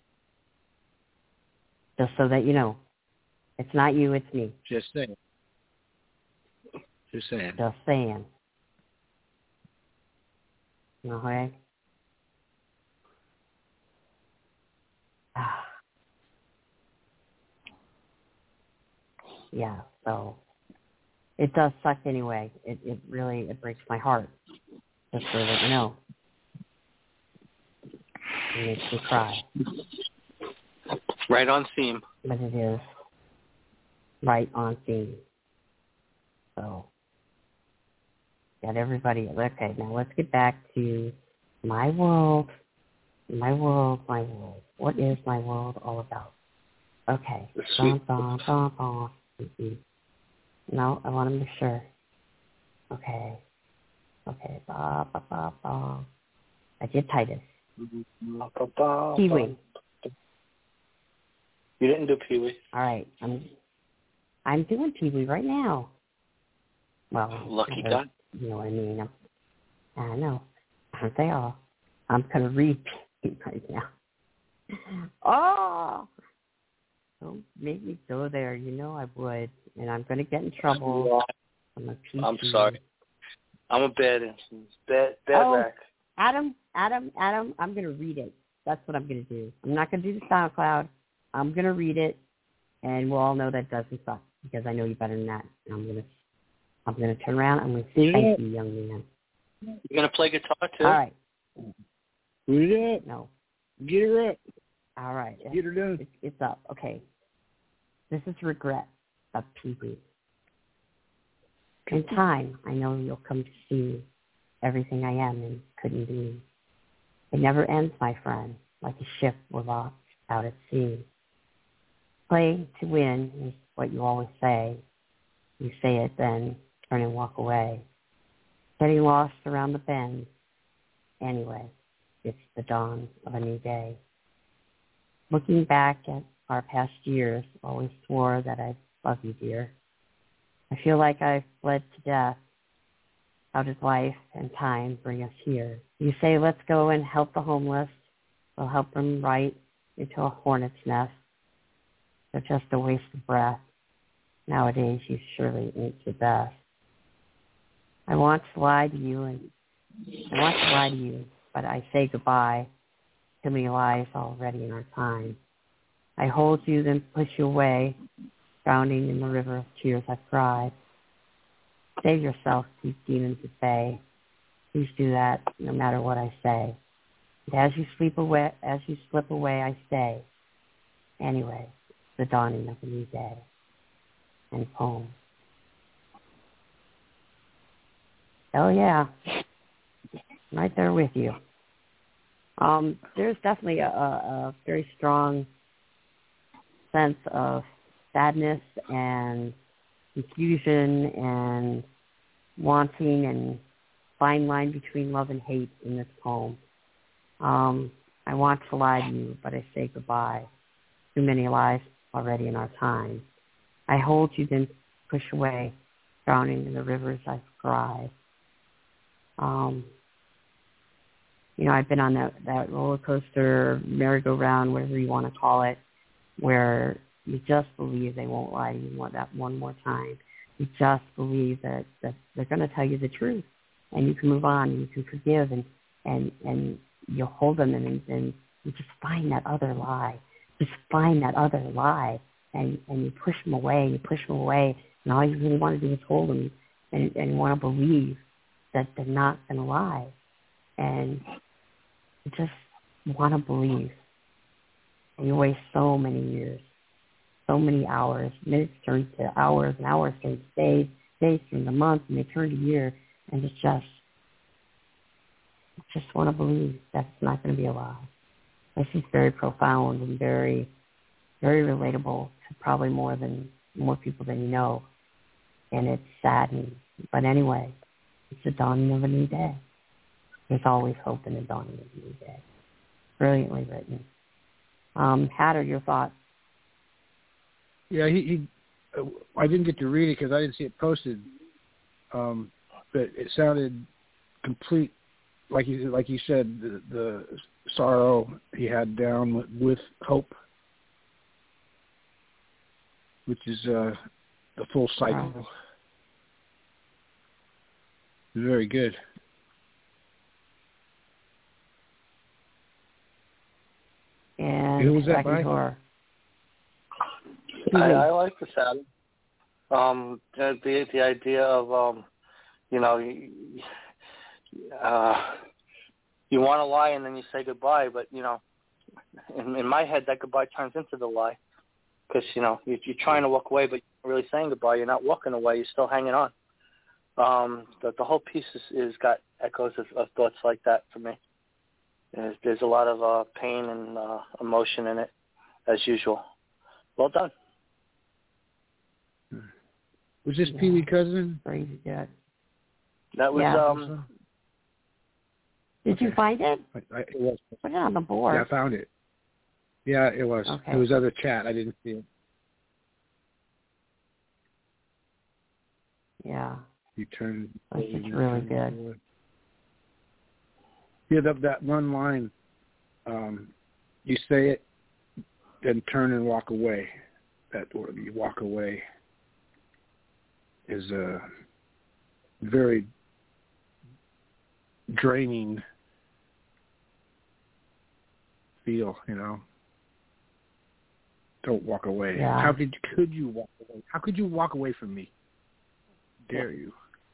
Just so that you know. It's not you, it's me. Just saying. Just saying. Just saying. Okay? Yeah, so it does suck anyway. It really breaks my heart. Just so that you know. It makes me cry. Right on theme. But it is right on theme. So, got everybody. Okay, now let's get back to my world. My world, my world. What is my world all about? Okay. No, I want to make sure. Okay. Okay. I did Titus. Pee-wee. You didn't do Pee-wee. All right. I'm doing Pee-wee right now. Well, lucky guy. You know what I mean? I know. Aren't they all? I'm going to read Pee-wee right now. Oh! Don't make me go there. You know I would. And I'm going to get in trouble. I'm sorry. I'm a bad influence. Bad rack. Adam, I'm going to read it. That's what I'm going to do. I'm not going to do the SoundCloud. I'm going to read it, and we'll all know that doesn't suck, because I know you better than that. And I'm going to turn around. I'm going to say thank you, young man. You're going to play guitar, too? All right. Read it. No. Get her up. All right. Get her done. It's up. Okay. This is Regret of Pee-wee. In time, I know you'll come to see everything I am and couldn't be. It never ends, my friend, like a ship we're lost out at sea. Play to win is what you always say. You say it, then turn and walk away. Getting lost around the bend. Anyway, it's the dawn of a new day. Looking back at our past years, always swore that I'd love you, dear. I feel like I've bled to death. How does life and time bring us here? You say, let's go and help the homeless. We'll help them right into a hornet's nest. They're just a waste of breath. Nowadays, you surely ain't your best. I want to lie to you, but I say goodbye. Too many lies already in our time. I hold you, then push you away, drowning in the river of tears I've cried. Save yourself, these demons at bay. Please do that, no matter what I say. And as you slip away, I stay. Anyway, it's the dawning of a new day. And poem. Oh yeah, right there with you. There's definitely a very strong sense of sadness and confusion and wanting and fine line between love and hate in this poem. I want to lie to you, but I say goodbye. Too many lies already in our time. I hold you, then push away, drowning in the rivers I've cried. I've been on that roller coaster, merry-go-round, whatever you want to call it, where you just believe they won't lie to you that one more time. You just believe that they're going to tell you the truth, and you can move on, and you can forgive, and you'll hold them, and you just find that other lie. Just find that other lie, and you push them away, and all you really want to do is hold them and you want to believe that they're not going to lie. And you just want to believe. And you waste so many years, so many hours. Minutes turn to hours, and hours turn to days, days turn to months, and they turn to years. And it's just want to believe that it's not going to be a lie. This is very profound and very, very relatable to probably more people than you know. And it's saddening. But anyway, it's the dawning of a new day. There's always hope in the dawning of a new day. Brilliantly written. Hatter, your thoughts? Yeah, I didn't get to read it because I didn't see it posted. But it sounded complete, like you said, the sorrow he had down with hope, which is the full cycle. Wow. Very good. And who was that by? I like the sad. The idea of you want to lie and then you say goodbye, but in my head that goodbye turns into the lie, because if you're trying to walk away but you're not really saying goodbye, you're not walking away, you're still hanging on. The whole piece is got echoes of thoughts like that for me. There's a lot of pain and emotion in it, as usual. Well done. Was this Pee Wee Cousin? Crazy good. That was. Did you find it? It was. Put it on the board. Yeah, I found it. Yeah, it was. Okay. It was other chat. I didn't see it. Yeah. You turned. It's really good. Yeah, that one line, you say it, then turn and walk away. That word, you walk away, is a very draining feel, Don't walk away. Yeah. Could you walk away? How could you walk away from me? Dare you?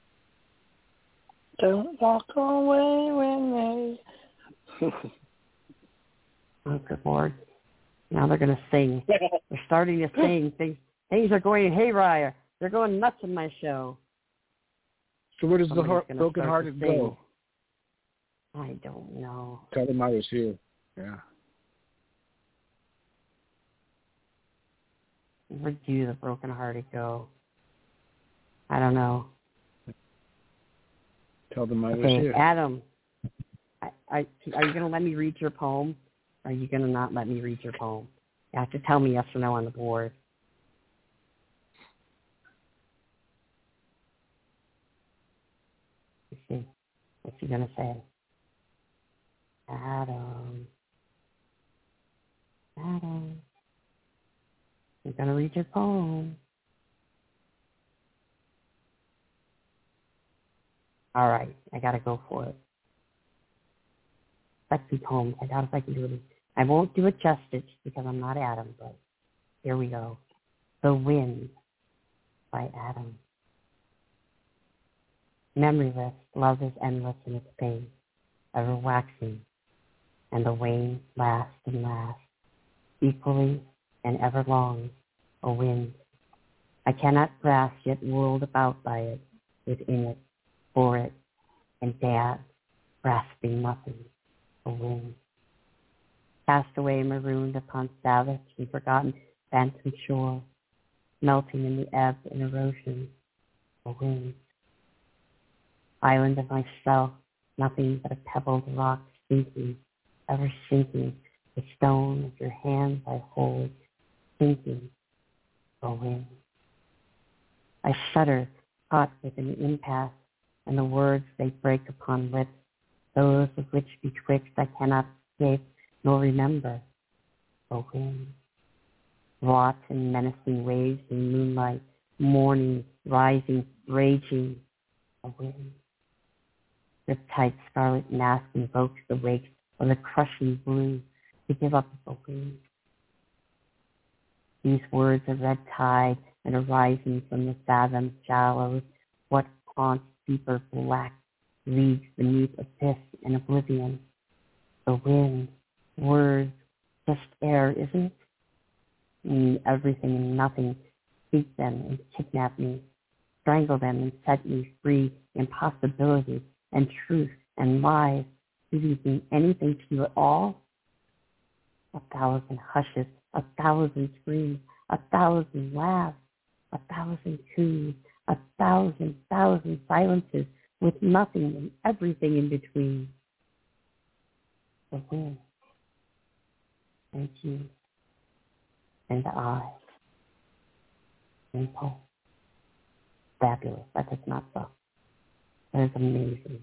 Don't walk away when they... Oh, good Lord. Now they're going to sing. They're starting to sing. Things are going haywire. They're going nuts in my show. So where does the Somebody's gonna broken-hearted start to go? sing. I don't know. Tell them I was here. Yeah. Where do the broken-hearted go? I don't know. Tell them I was Okay, here. Adam, are you going to let me read your poem? Or are you going to not let me read your poem? You have to tell me yes or no on the board. Let's see. What's he going to say? Adam. You're going to read your poem. All right, I got to go for it. Sexy poems. I doubt if I can do it. I won't do it justice because I'm not Adam, but here we go. The Wind by Adam. Memoryless, love is endless in its pain, ever waxing, and the wane lasts and lasts, equally and ever long, a wind. I cannot grasp, yet whirled about by it, within it, for it, and dad, grasping nothing, a wind. Cast away marooned upon savage and forgotten phantom shore, melting in the ebb and erosion, a wind. Island of myself, nothing but a pebbled rock sinking, ever sinking, the stone of your hands I hold, sinking, a wind. I shudder, caught within the impasse, and the words they break upon lips, those of which betwixt I cannot escape nor remember, a wind. Wrought in menacing waves in moonlight, morning, rising, raging, a wind. Riptide scarlet mask invokes the wake of the crushing blue to give up the wind. These words are red tide and arising from the fathom shallows, what haunts deeper black leads beneath abyss and oblivion. The wind, words, just air, isn't it? Mean everything and nothing, speak them and kidnap me, strangle them and set me free, impossibility and truth and lies. Do these mean anything to you at all? 1,000 hushes, 1,000 screams, 1,000 laughs, 1,000 coos, 1,000 silences with nothing and everything in between. The wind, and you, and I, and Paul. Fabulous. That is not so. That is amazing.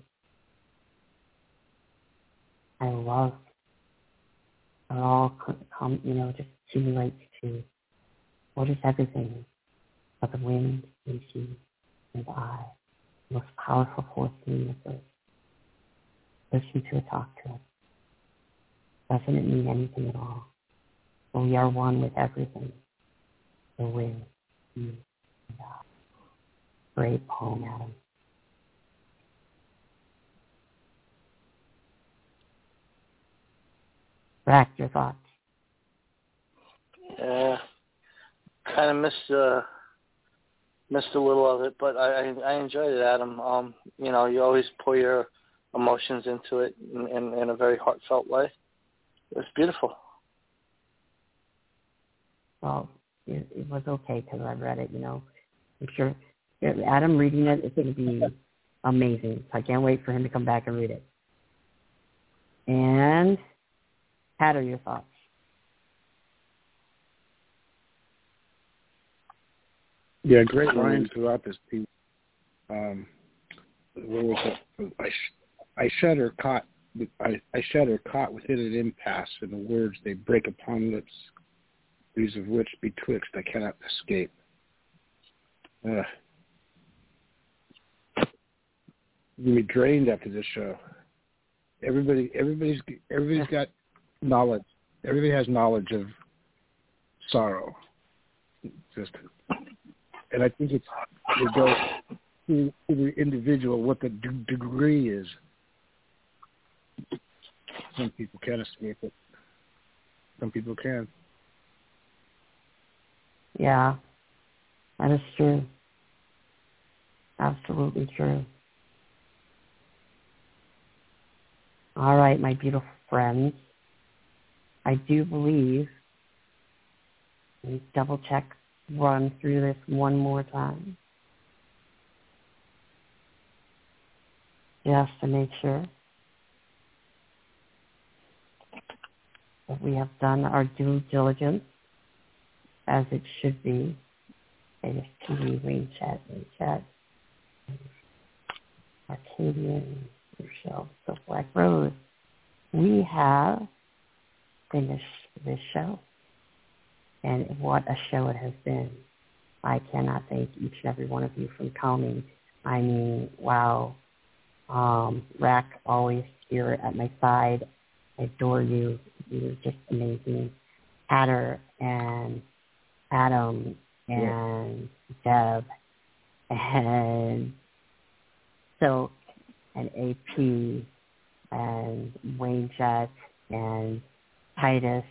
I love it all just accumulates to what is everything but the wind and you and I, the most powerful force in the universe. Listen to it, talk to it. Doesn't it mean anything at all? But we are one with everything. The wind, you and I. Great poem, Adam. Rack, your thoughts? Yeah, kind of missed a little of it, but I enjoyed it, Adam. You always pour your emotions into it in a very heartfelt way. It was beautiful. Well, it was okay because I read it. I'm sure Adam reading it is going to be amazing. So I can't wait for him to come back and read it. And Pat, are your thoughts? Yeah, great lines throughout this piece. Where was it? I shudder caught within an impasse, and the words they break upon lips, these of which betwixt I cannot escape. You'll be drained after this show. Everybody's got knowledge. Everybody has knowledge of sorrow. And I think it goes to the individual what the degree is. Some people can't escape it. Some people can. Yeah, that is true. Absolutely true. All right, my beautiful friends. I do believe, let me double check, run through this one more time, just to make sure that we have done our due diligence as it should be. ASTV, Wayne Chat, Arcadian, Rochelle, So Black Rose. We have finished this show, and what a show it has been. I cannot thank each and every one of you for coming. I mean, wow. Rack, always here at my side. I adore you. You're just amazing. Adder and Adam and Deb and Silk and AP and Wayne Jet and Titus,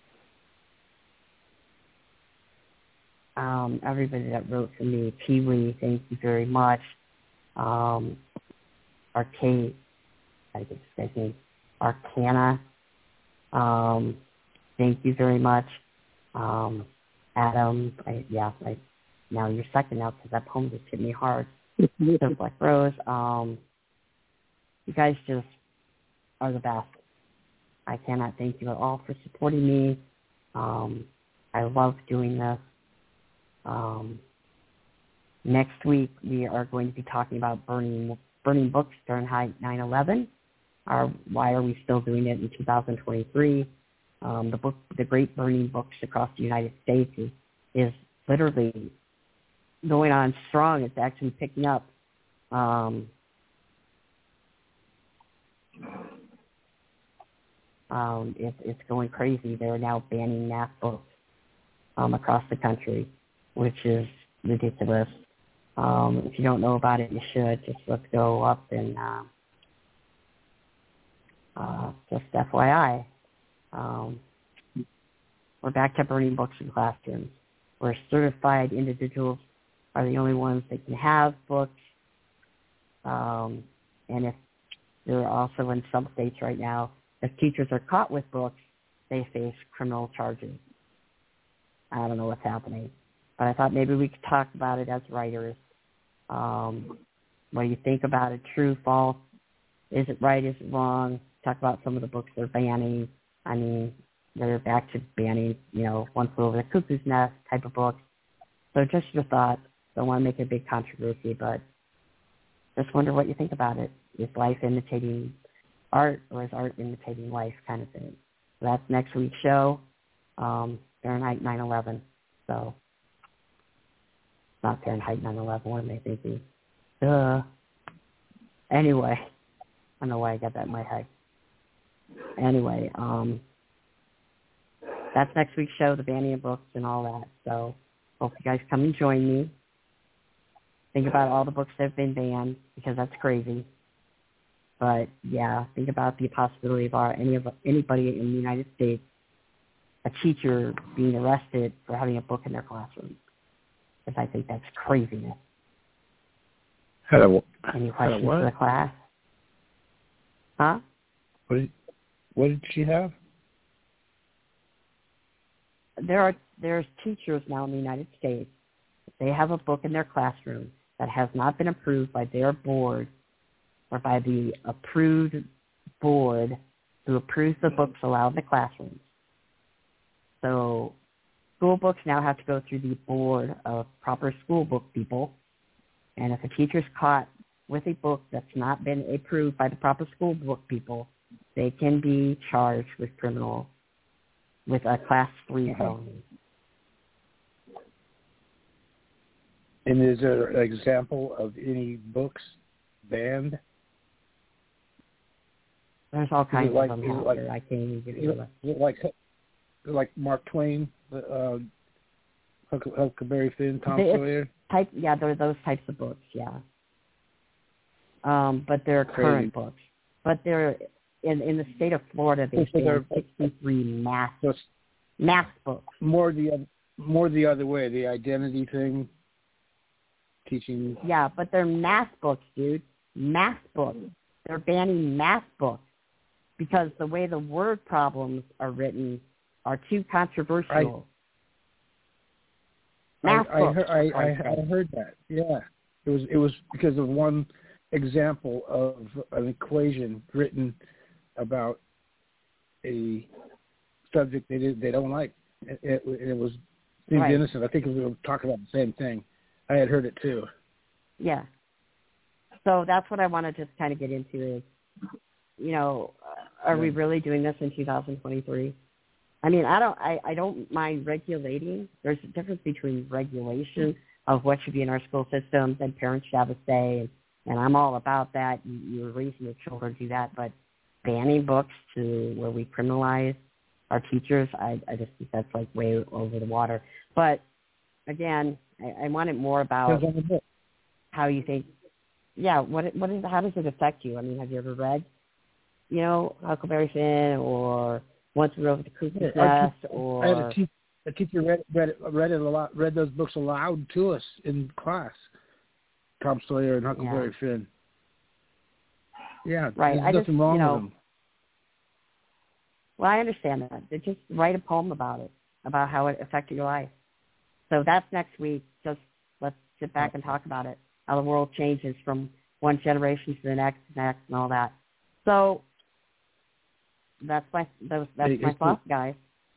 everybody that wrote for me, Pee-wee, thank you very much. Arcade, I get his name, Arcana, thank you very much. Adam, now you're second now because that poem just hit me hard. So Black Rose, you guys just are the best. I cannot thank you at all for supporting me. I love doing this. Next week we are going to be talking about burning books during 9/11. Why are we still doing it in 2023? The Great Burning Books across the United States is literally going on strong. It's actually picking up. It's going crazy. They're now banning math books across the country, which is ridiculous. If you don't know about it, you should. Just let's go up and just FYI. We're back to burning books in classrooms, where certified individuals are the only ones that can have books. And if they're also in some states right now, if teachers are caught with books, they face criminal charges. I don't know what's happening. But I thought maybe we could talk about it as writers. What do you think about it? True, false? Is it right? Is it wrong? Talk about some of the books they're banning. I mean, they're back to banning, One Flew Over the Cuckoo's Nest type of books. So just your thoughts. Don't want to make a big controversy, but just wonder what you think about it. Is life imitating art, or is art imitating life, kind of thing? So that's next week's show, Fahrenheit 9/11. So, not Fahrenheit 9/11, what am I thinking? Duh. Anyway, I don't know why I got that in my head. Anyway, that's next week's show, the banning of books and all that. So, hope you guys come and join me. Think about all the books that have been banned, because that's crazy. But, yeah, think about the possibility of anybody in the United States, a teacher being arrested for having a book in their classroom. Because I think that's craziness. Any questions for the class? Huh? What did she have? There's teachers now in the United States. They have a book in their classroom that has not been approved by their board or by the approved board who approves the books allowed in the classrooms. So school books now have to go through the board of proper school book people. And if a teacher's caught with a book that's not been approved by the proper school book people, they can be charged with a Class 3 felony. And is there an example of any books banned? There's all kinds of them out there. I can't even give you a list. Is it like Mark Twain, Huckleberry Finn, Tom Sawyer? There are those types of books, yeah. But they're current books. But they're in the state of Florida. They banned 63 math books. More the other way, the identity thing, teaching. Yeah, but they're math books, dude. Math books. They're banning math books. because the way the word problems are written are too controversial. I heard that. Yeah, it was because of one example of an equation written about a subject they don't like. It was seemed innocent. I think we were talking about the same thing. I had heard it too. Yeah. So that's what I want to just kind of get into is, are we really doing this in 2023? I mean, I don't mind regulating. There's a difference between regulation of what should be in our school systems and parents should have a say, and I'm all about that. You're raising your children to do that, but banning books to where we criminalize our teachers, I just think that's like way over the water. But again, I want it more about how you think. Yeah, how does it affect you? I mean, have you ever read, Huckleberry Finn or Once We Were Over the Cuckoo's Nest? Or I had a teacher read it a lot. Read those books aloud to us in class. Tom Sawyer and Huckleberry Finn. Yeah, right. There's nothing wrong with them. Well, I understand that. Just write a poem about it, about how it affected your life. So that's next week. Just let's sit back and talk about it. How the world changes from one generation to the next, and all that. So that's my thoughts, guys.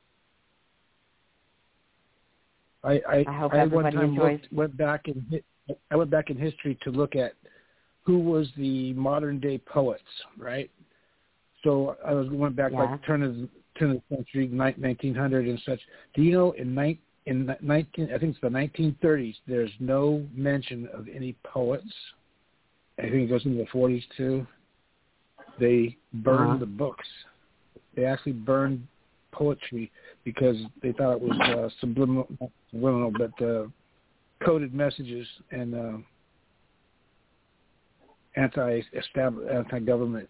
I hope everybody enjoys. Went back in history to look at who was the modern day poets, right? So I went back like turn of the century, 1900 and such. Do you know in I think it's the 1930s, there's no mention of any poets. I think it goes into the 40s too. They burned the books. They actually burned poetry because they thought it was subliminal, but coded messages and anti-government.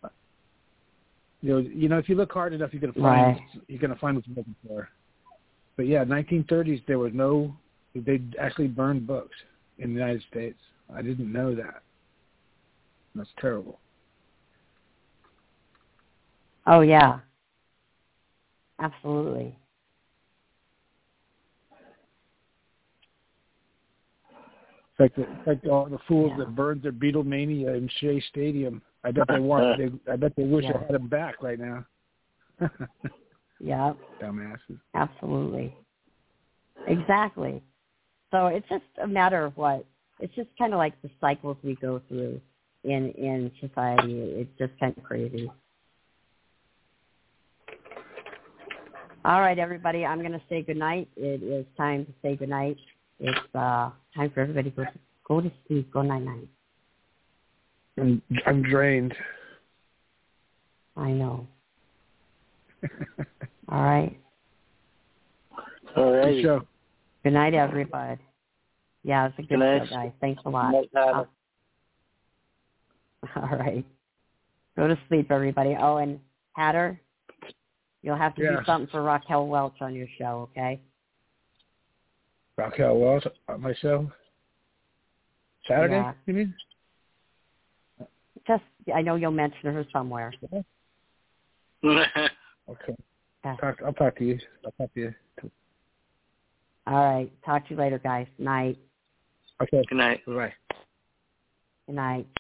If you look hard enough, you're gonna find what you're looking for. But yeah, 1930s there was they actually burned books in the United States. I didn't know that. That's terrible. Oh yeah, absolutely. It's like all the fools that burned their Beatlemania in Shea Stadium. I bet they wish I had them back right now. Yeah. Dumbasses. Absolutely. Exactly. So it's just a matter of it's just kind of like the cycles we go through in society. It's just kind of crazy. All right, everybody, I'm going to say goodnight. It is time to say goodnight. It's time for everybody to go to sleep. Go night-night. I'm drained. I know. All right. All right. Good show. Good night, everybody. Yeah, it's a good show, guys. Thanks a lot. All right. Go to sleep, everybody. Oh, and Hatter, you'll have to do something for Raquel Welch on your show, okay? Raquel Welch on my show? Saturday, you mean? I know you'll mention her somewhere. Okay. I'll talk to you. All right. Talk to you later, guys. Night. Okay. Good night. Bye. Good night.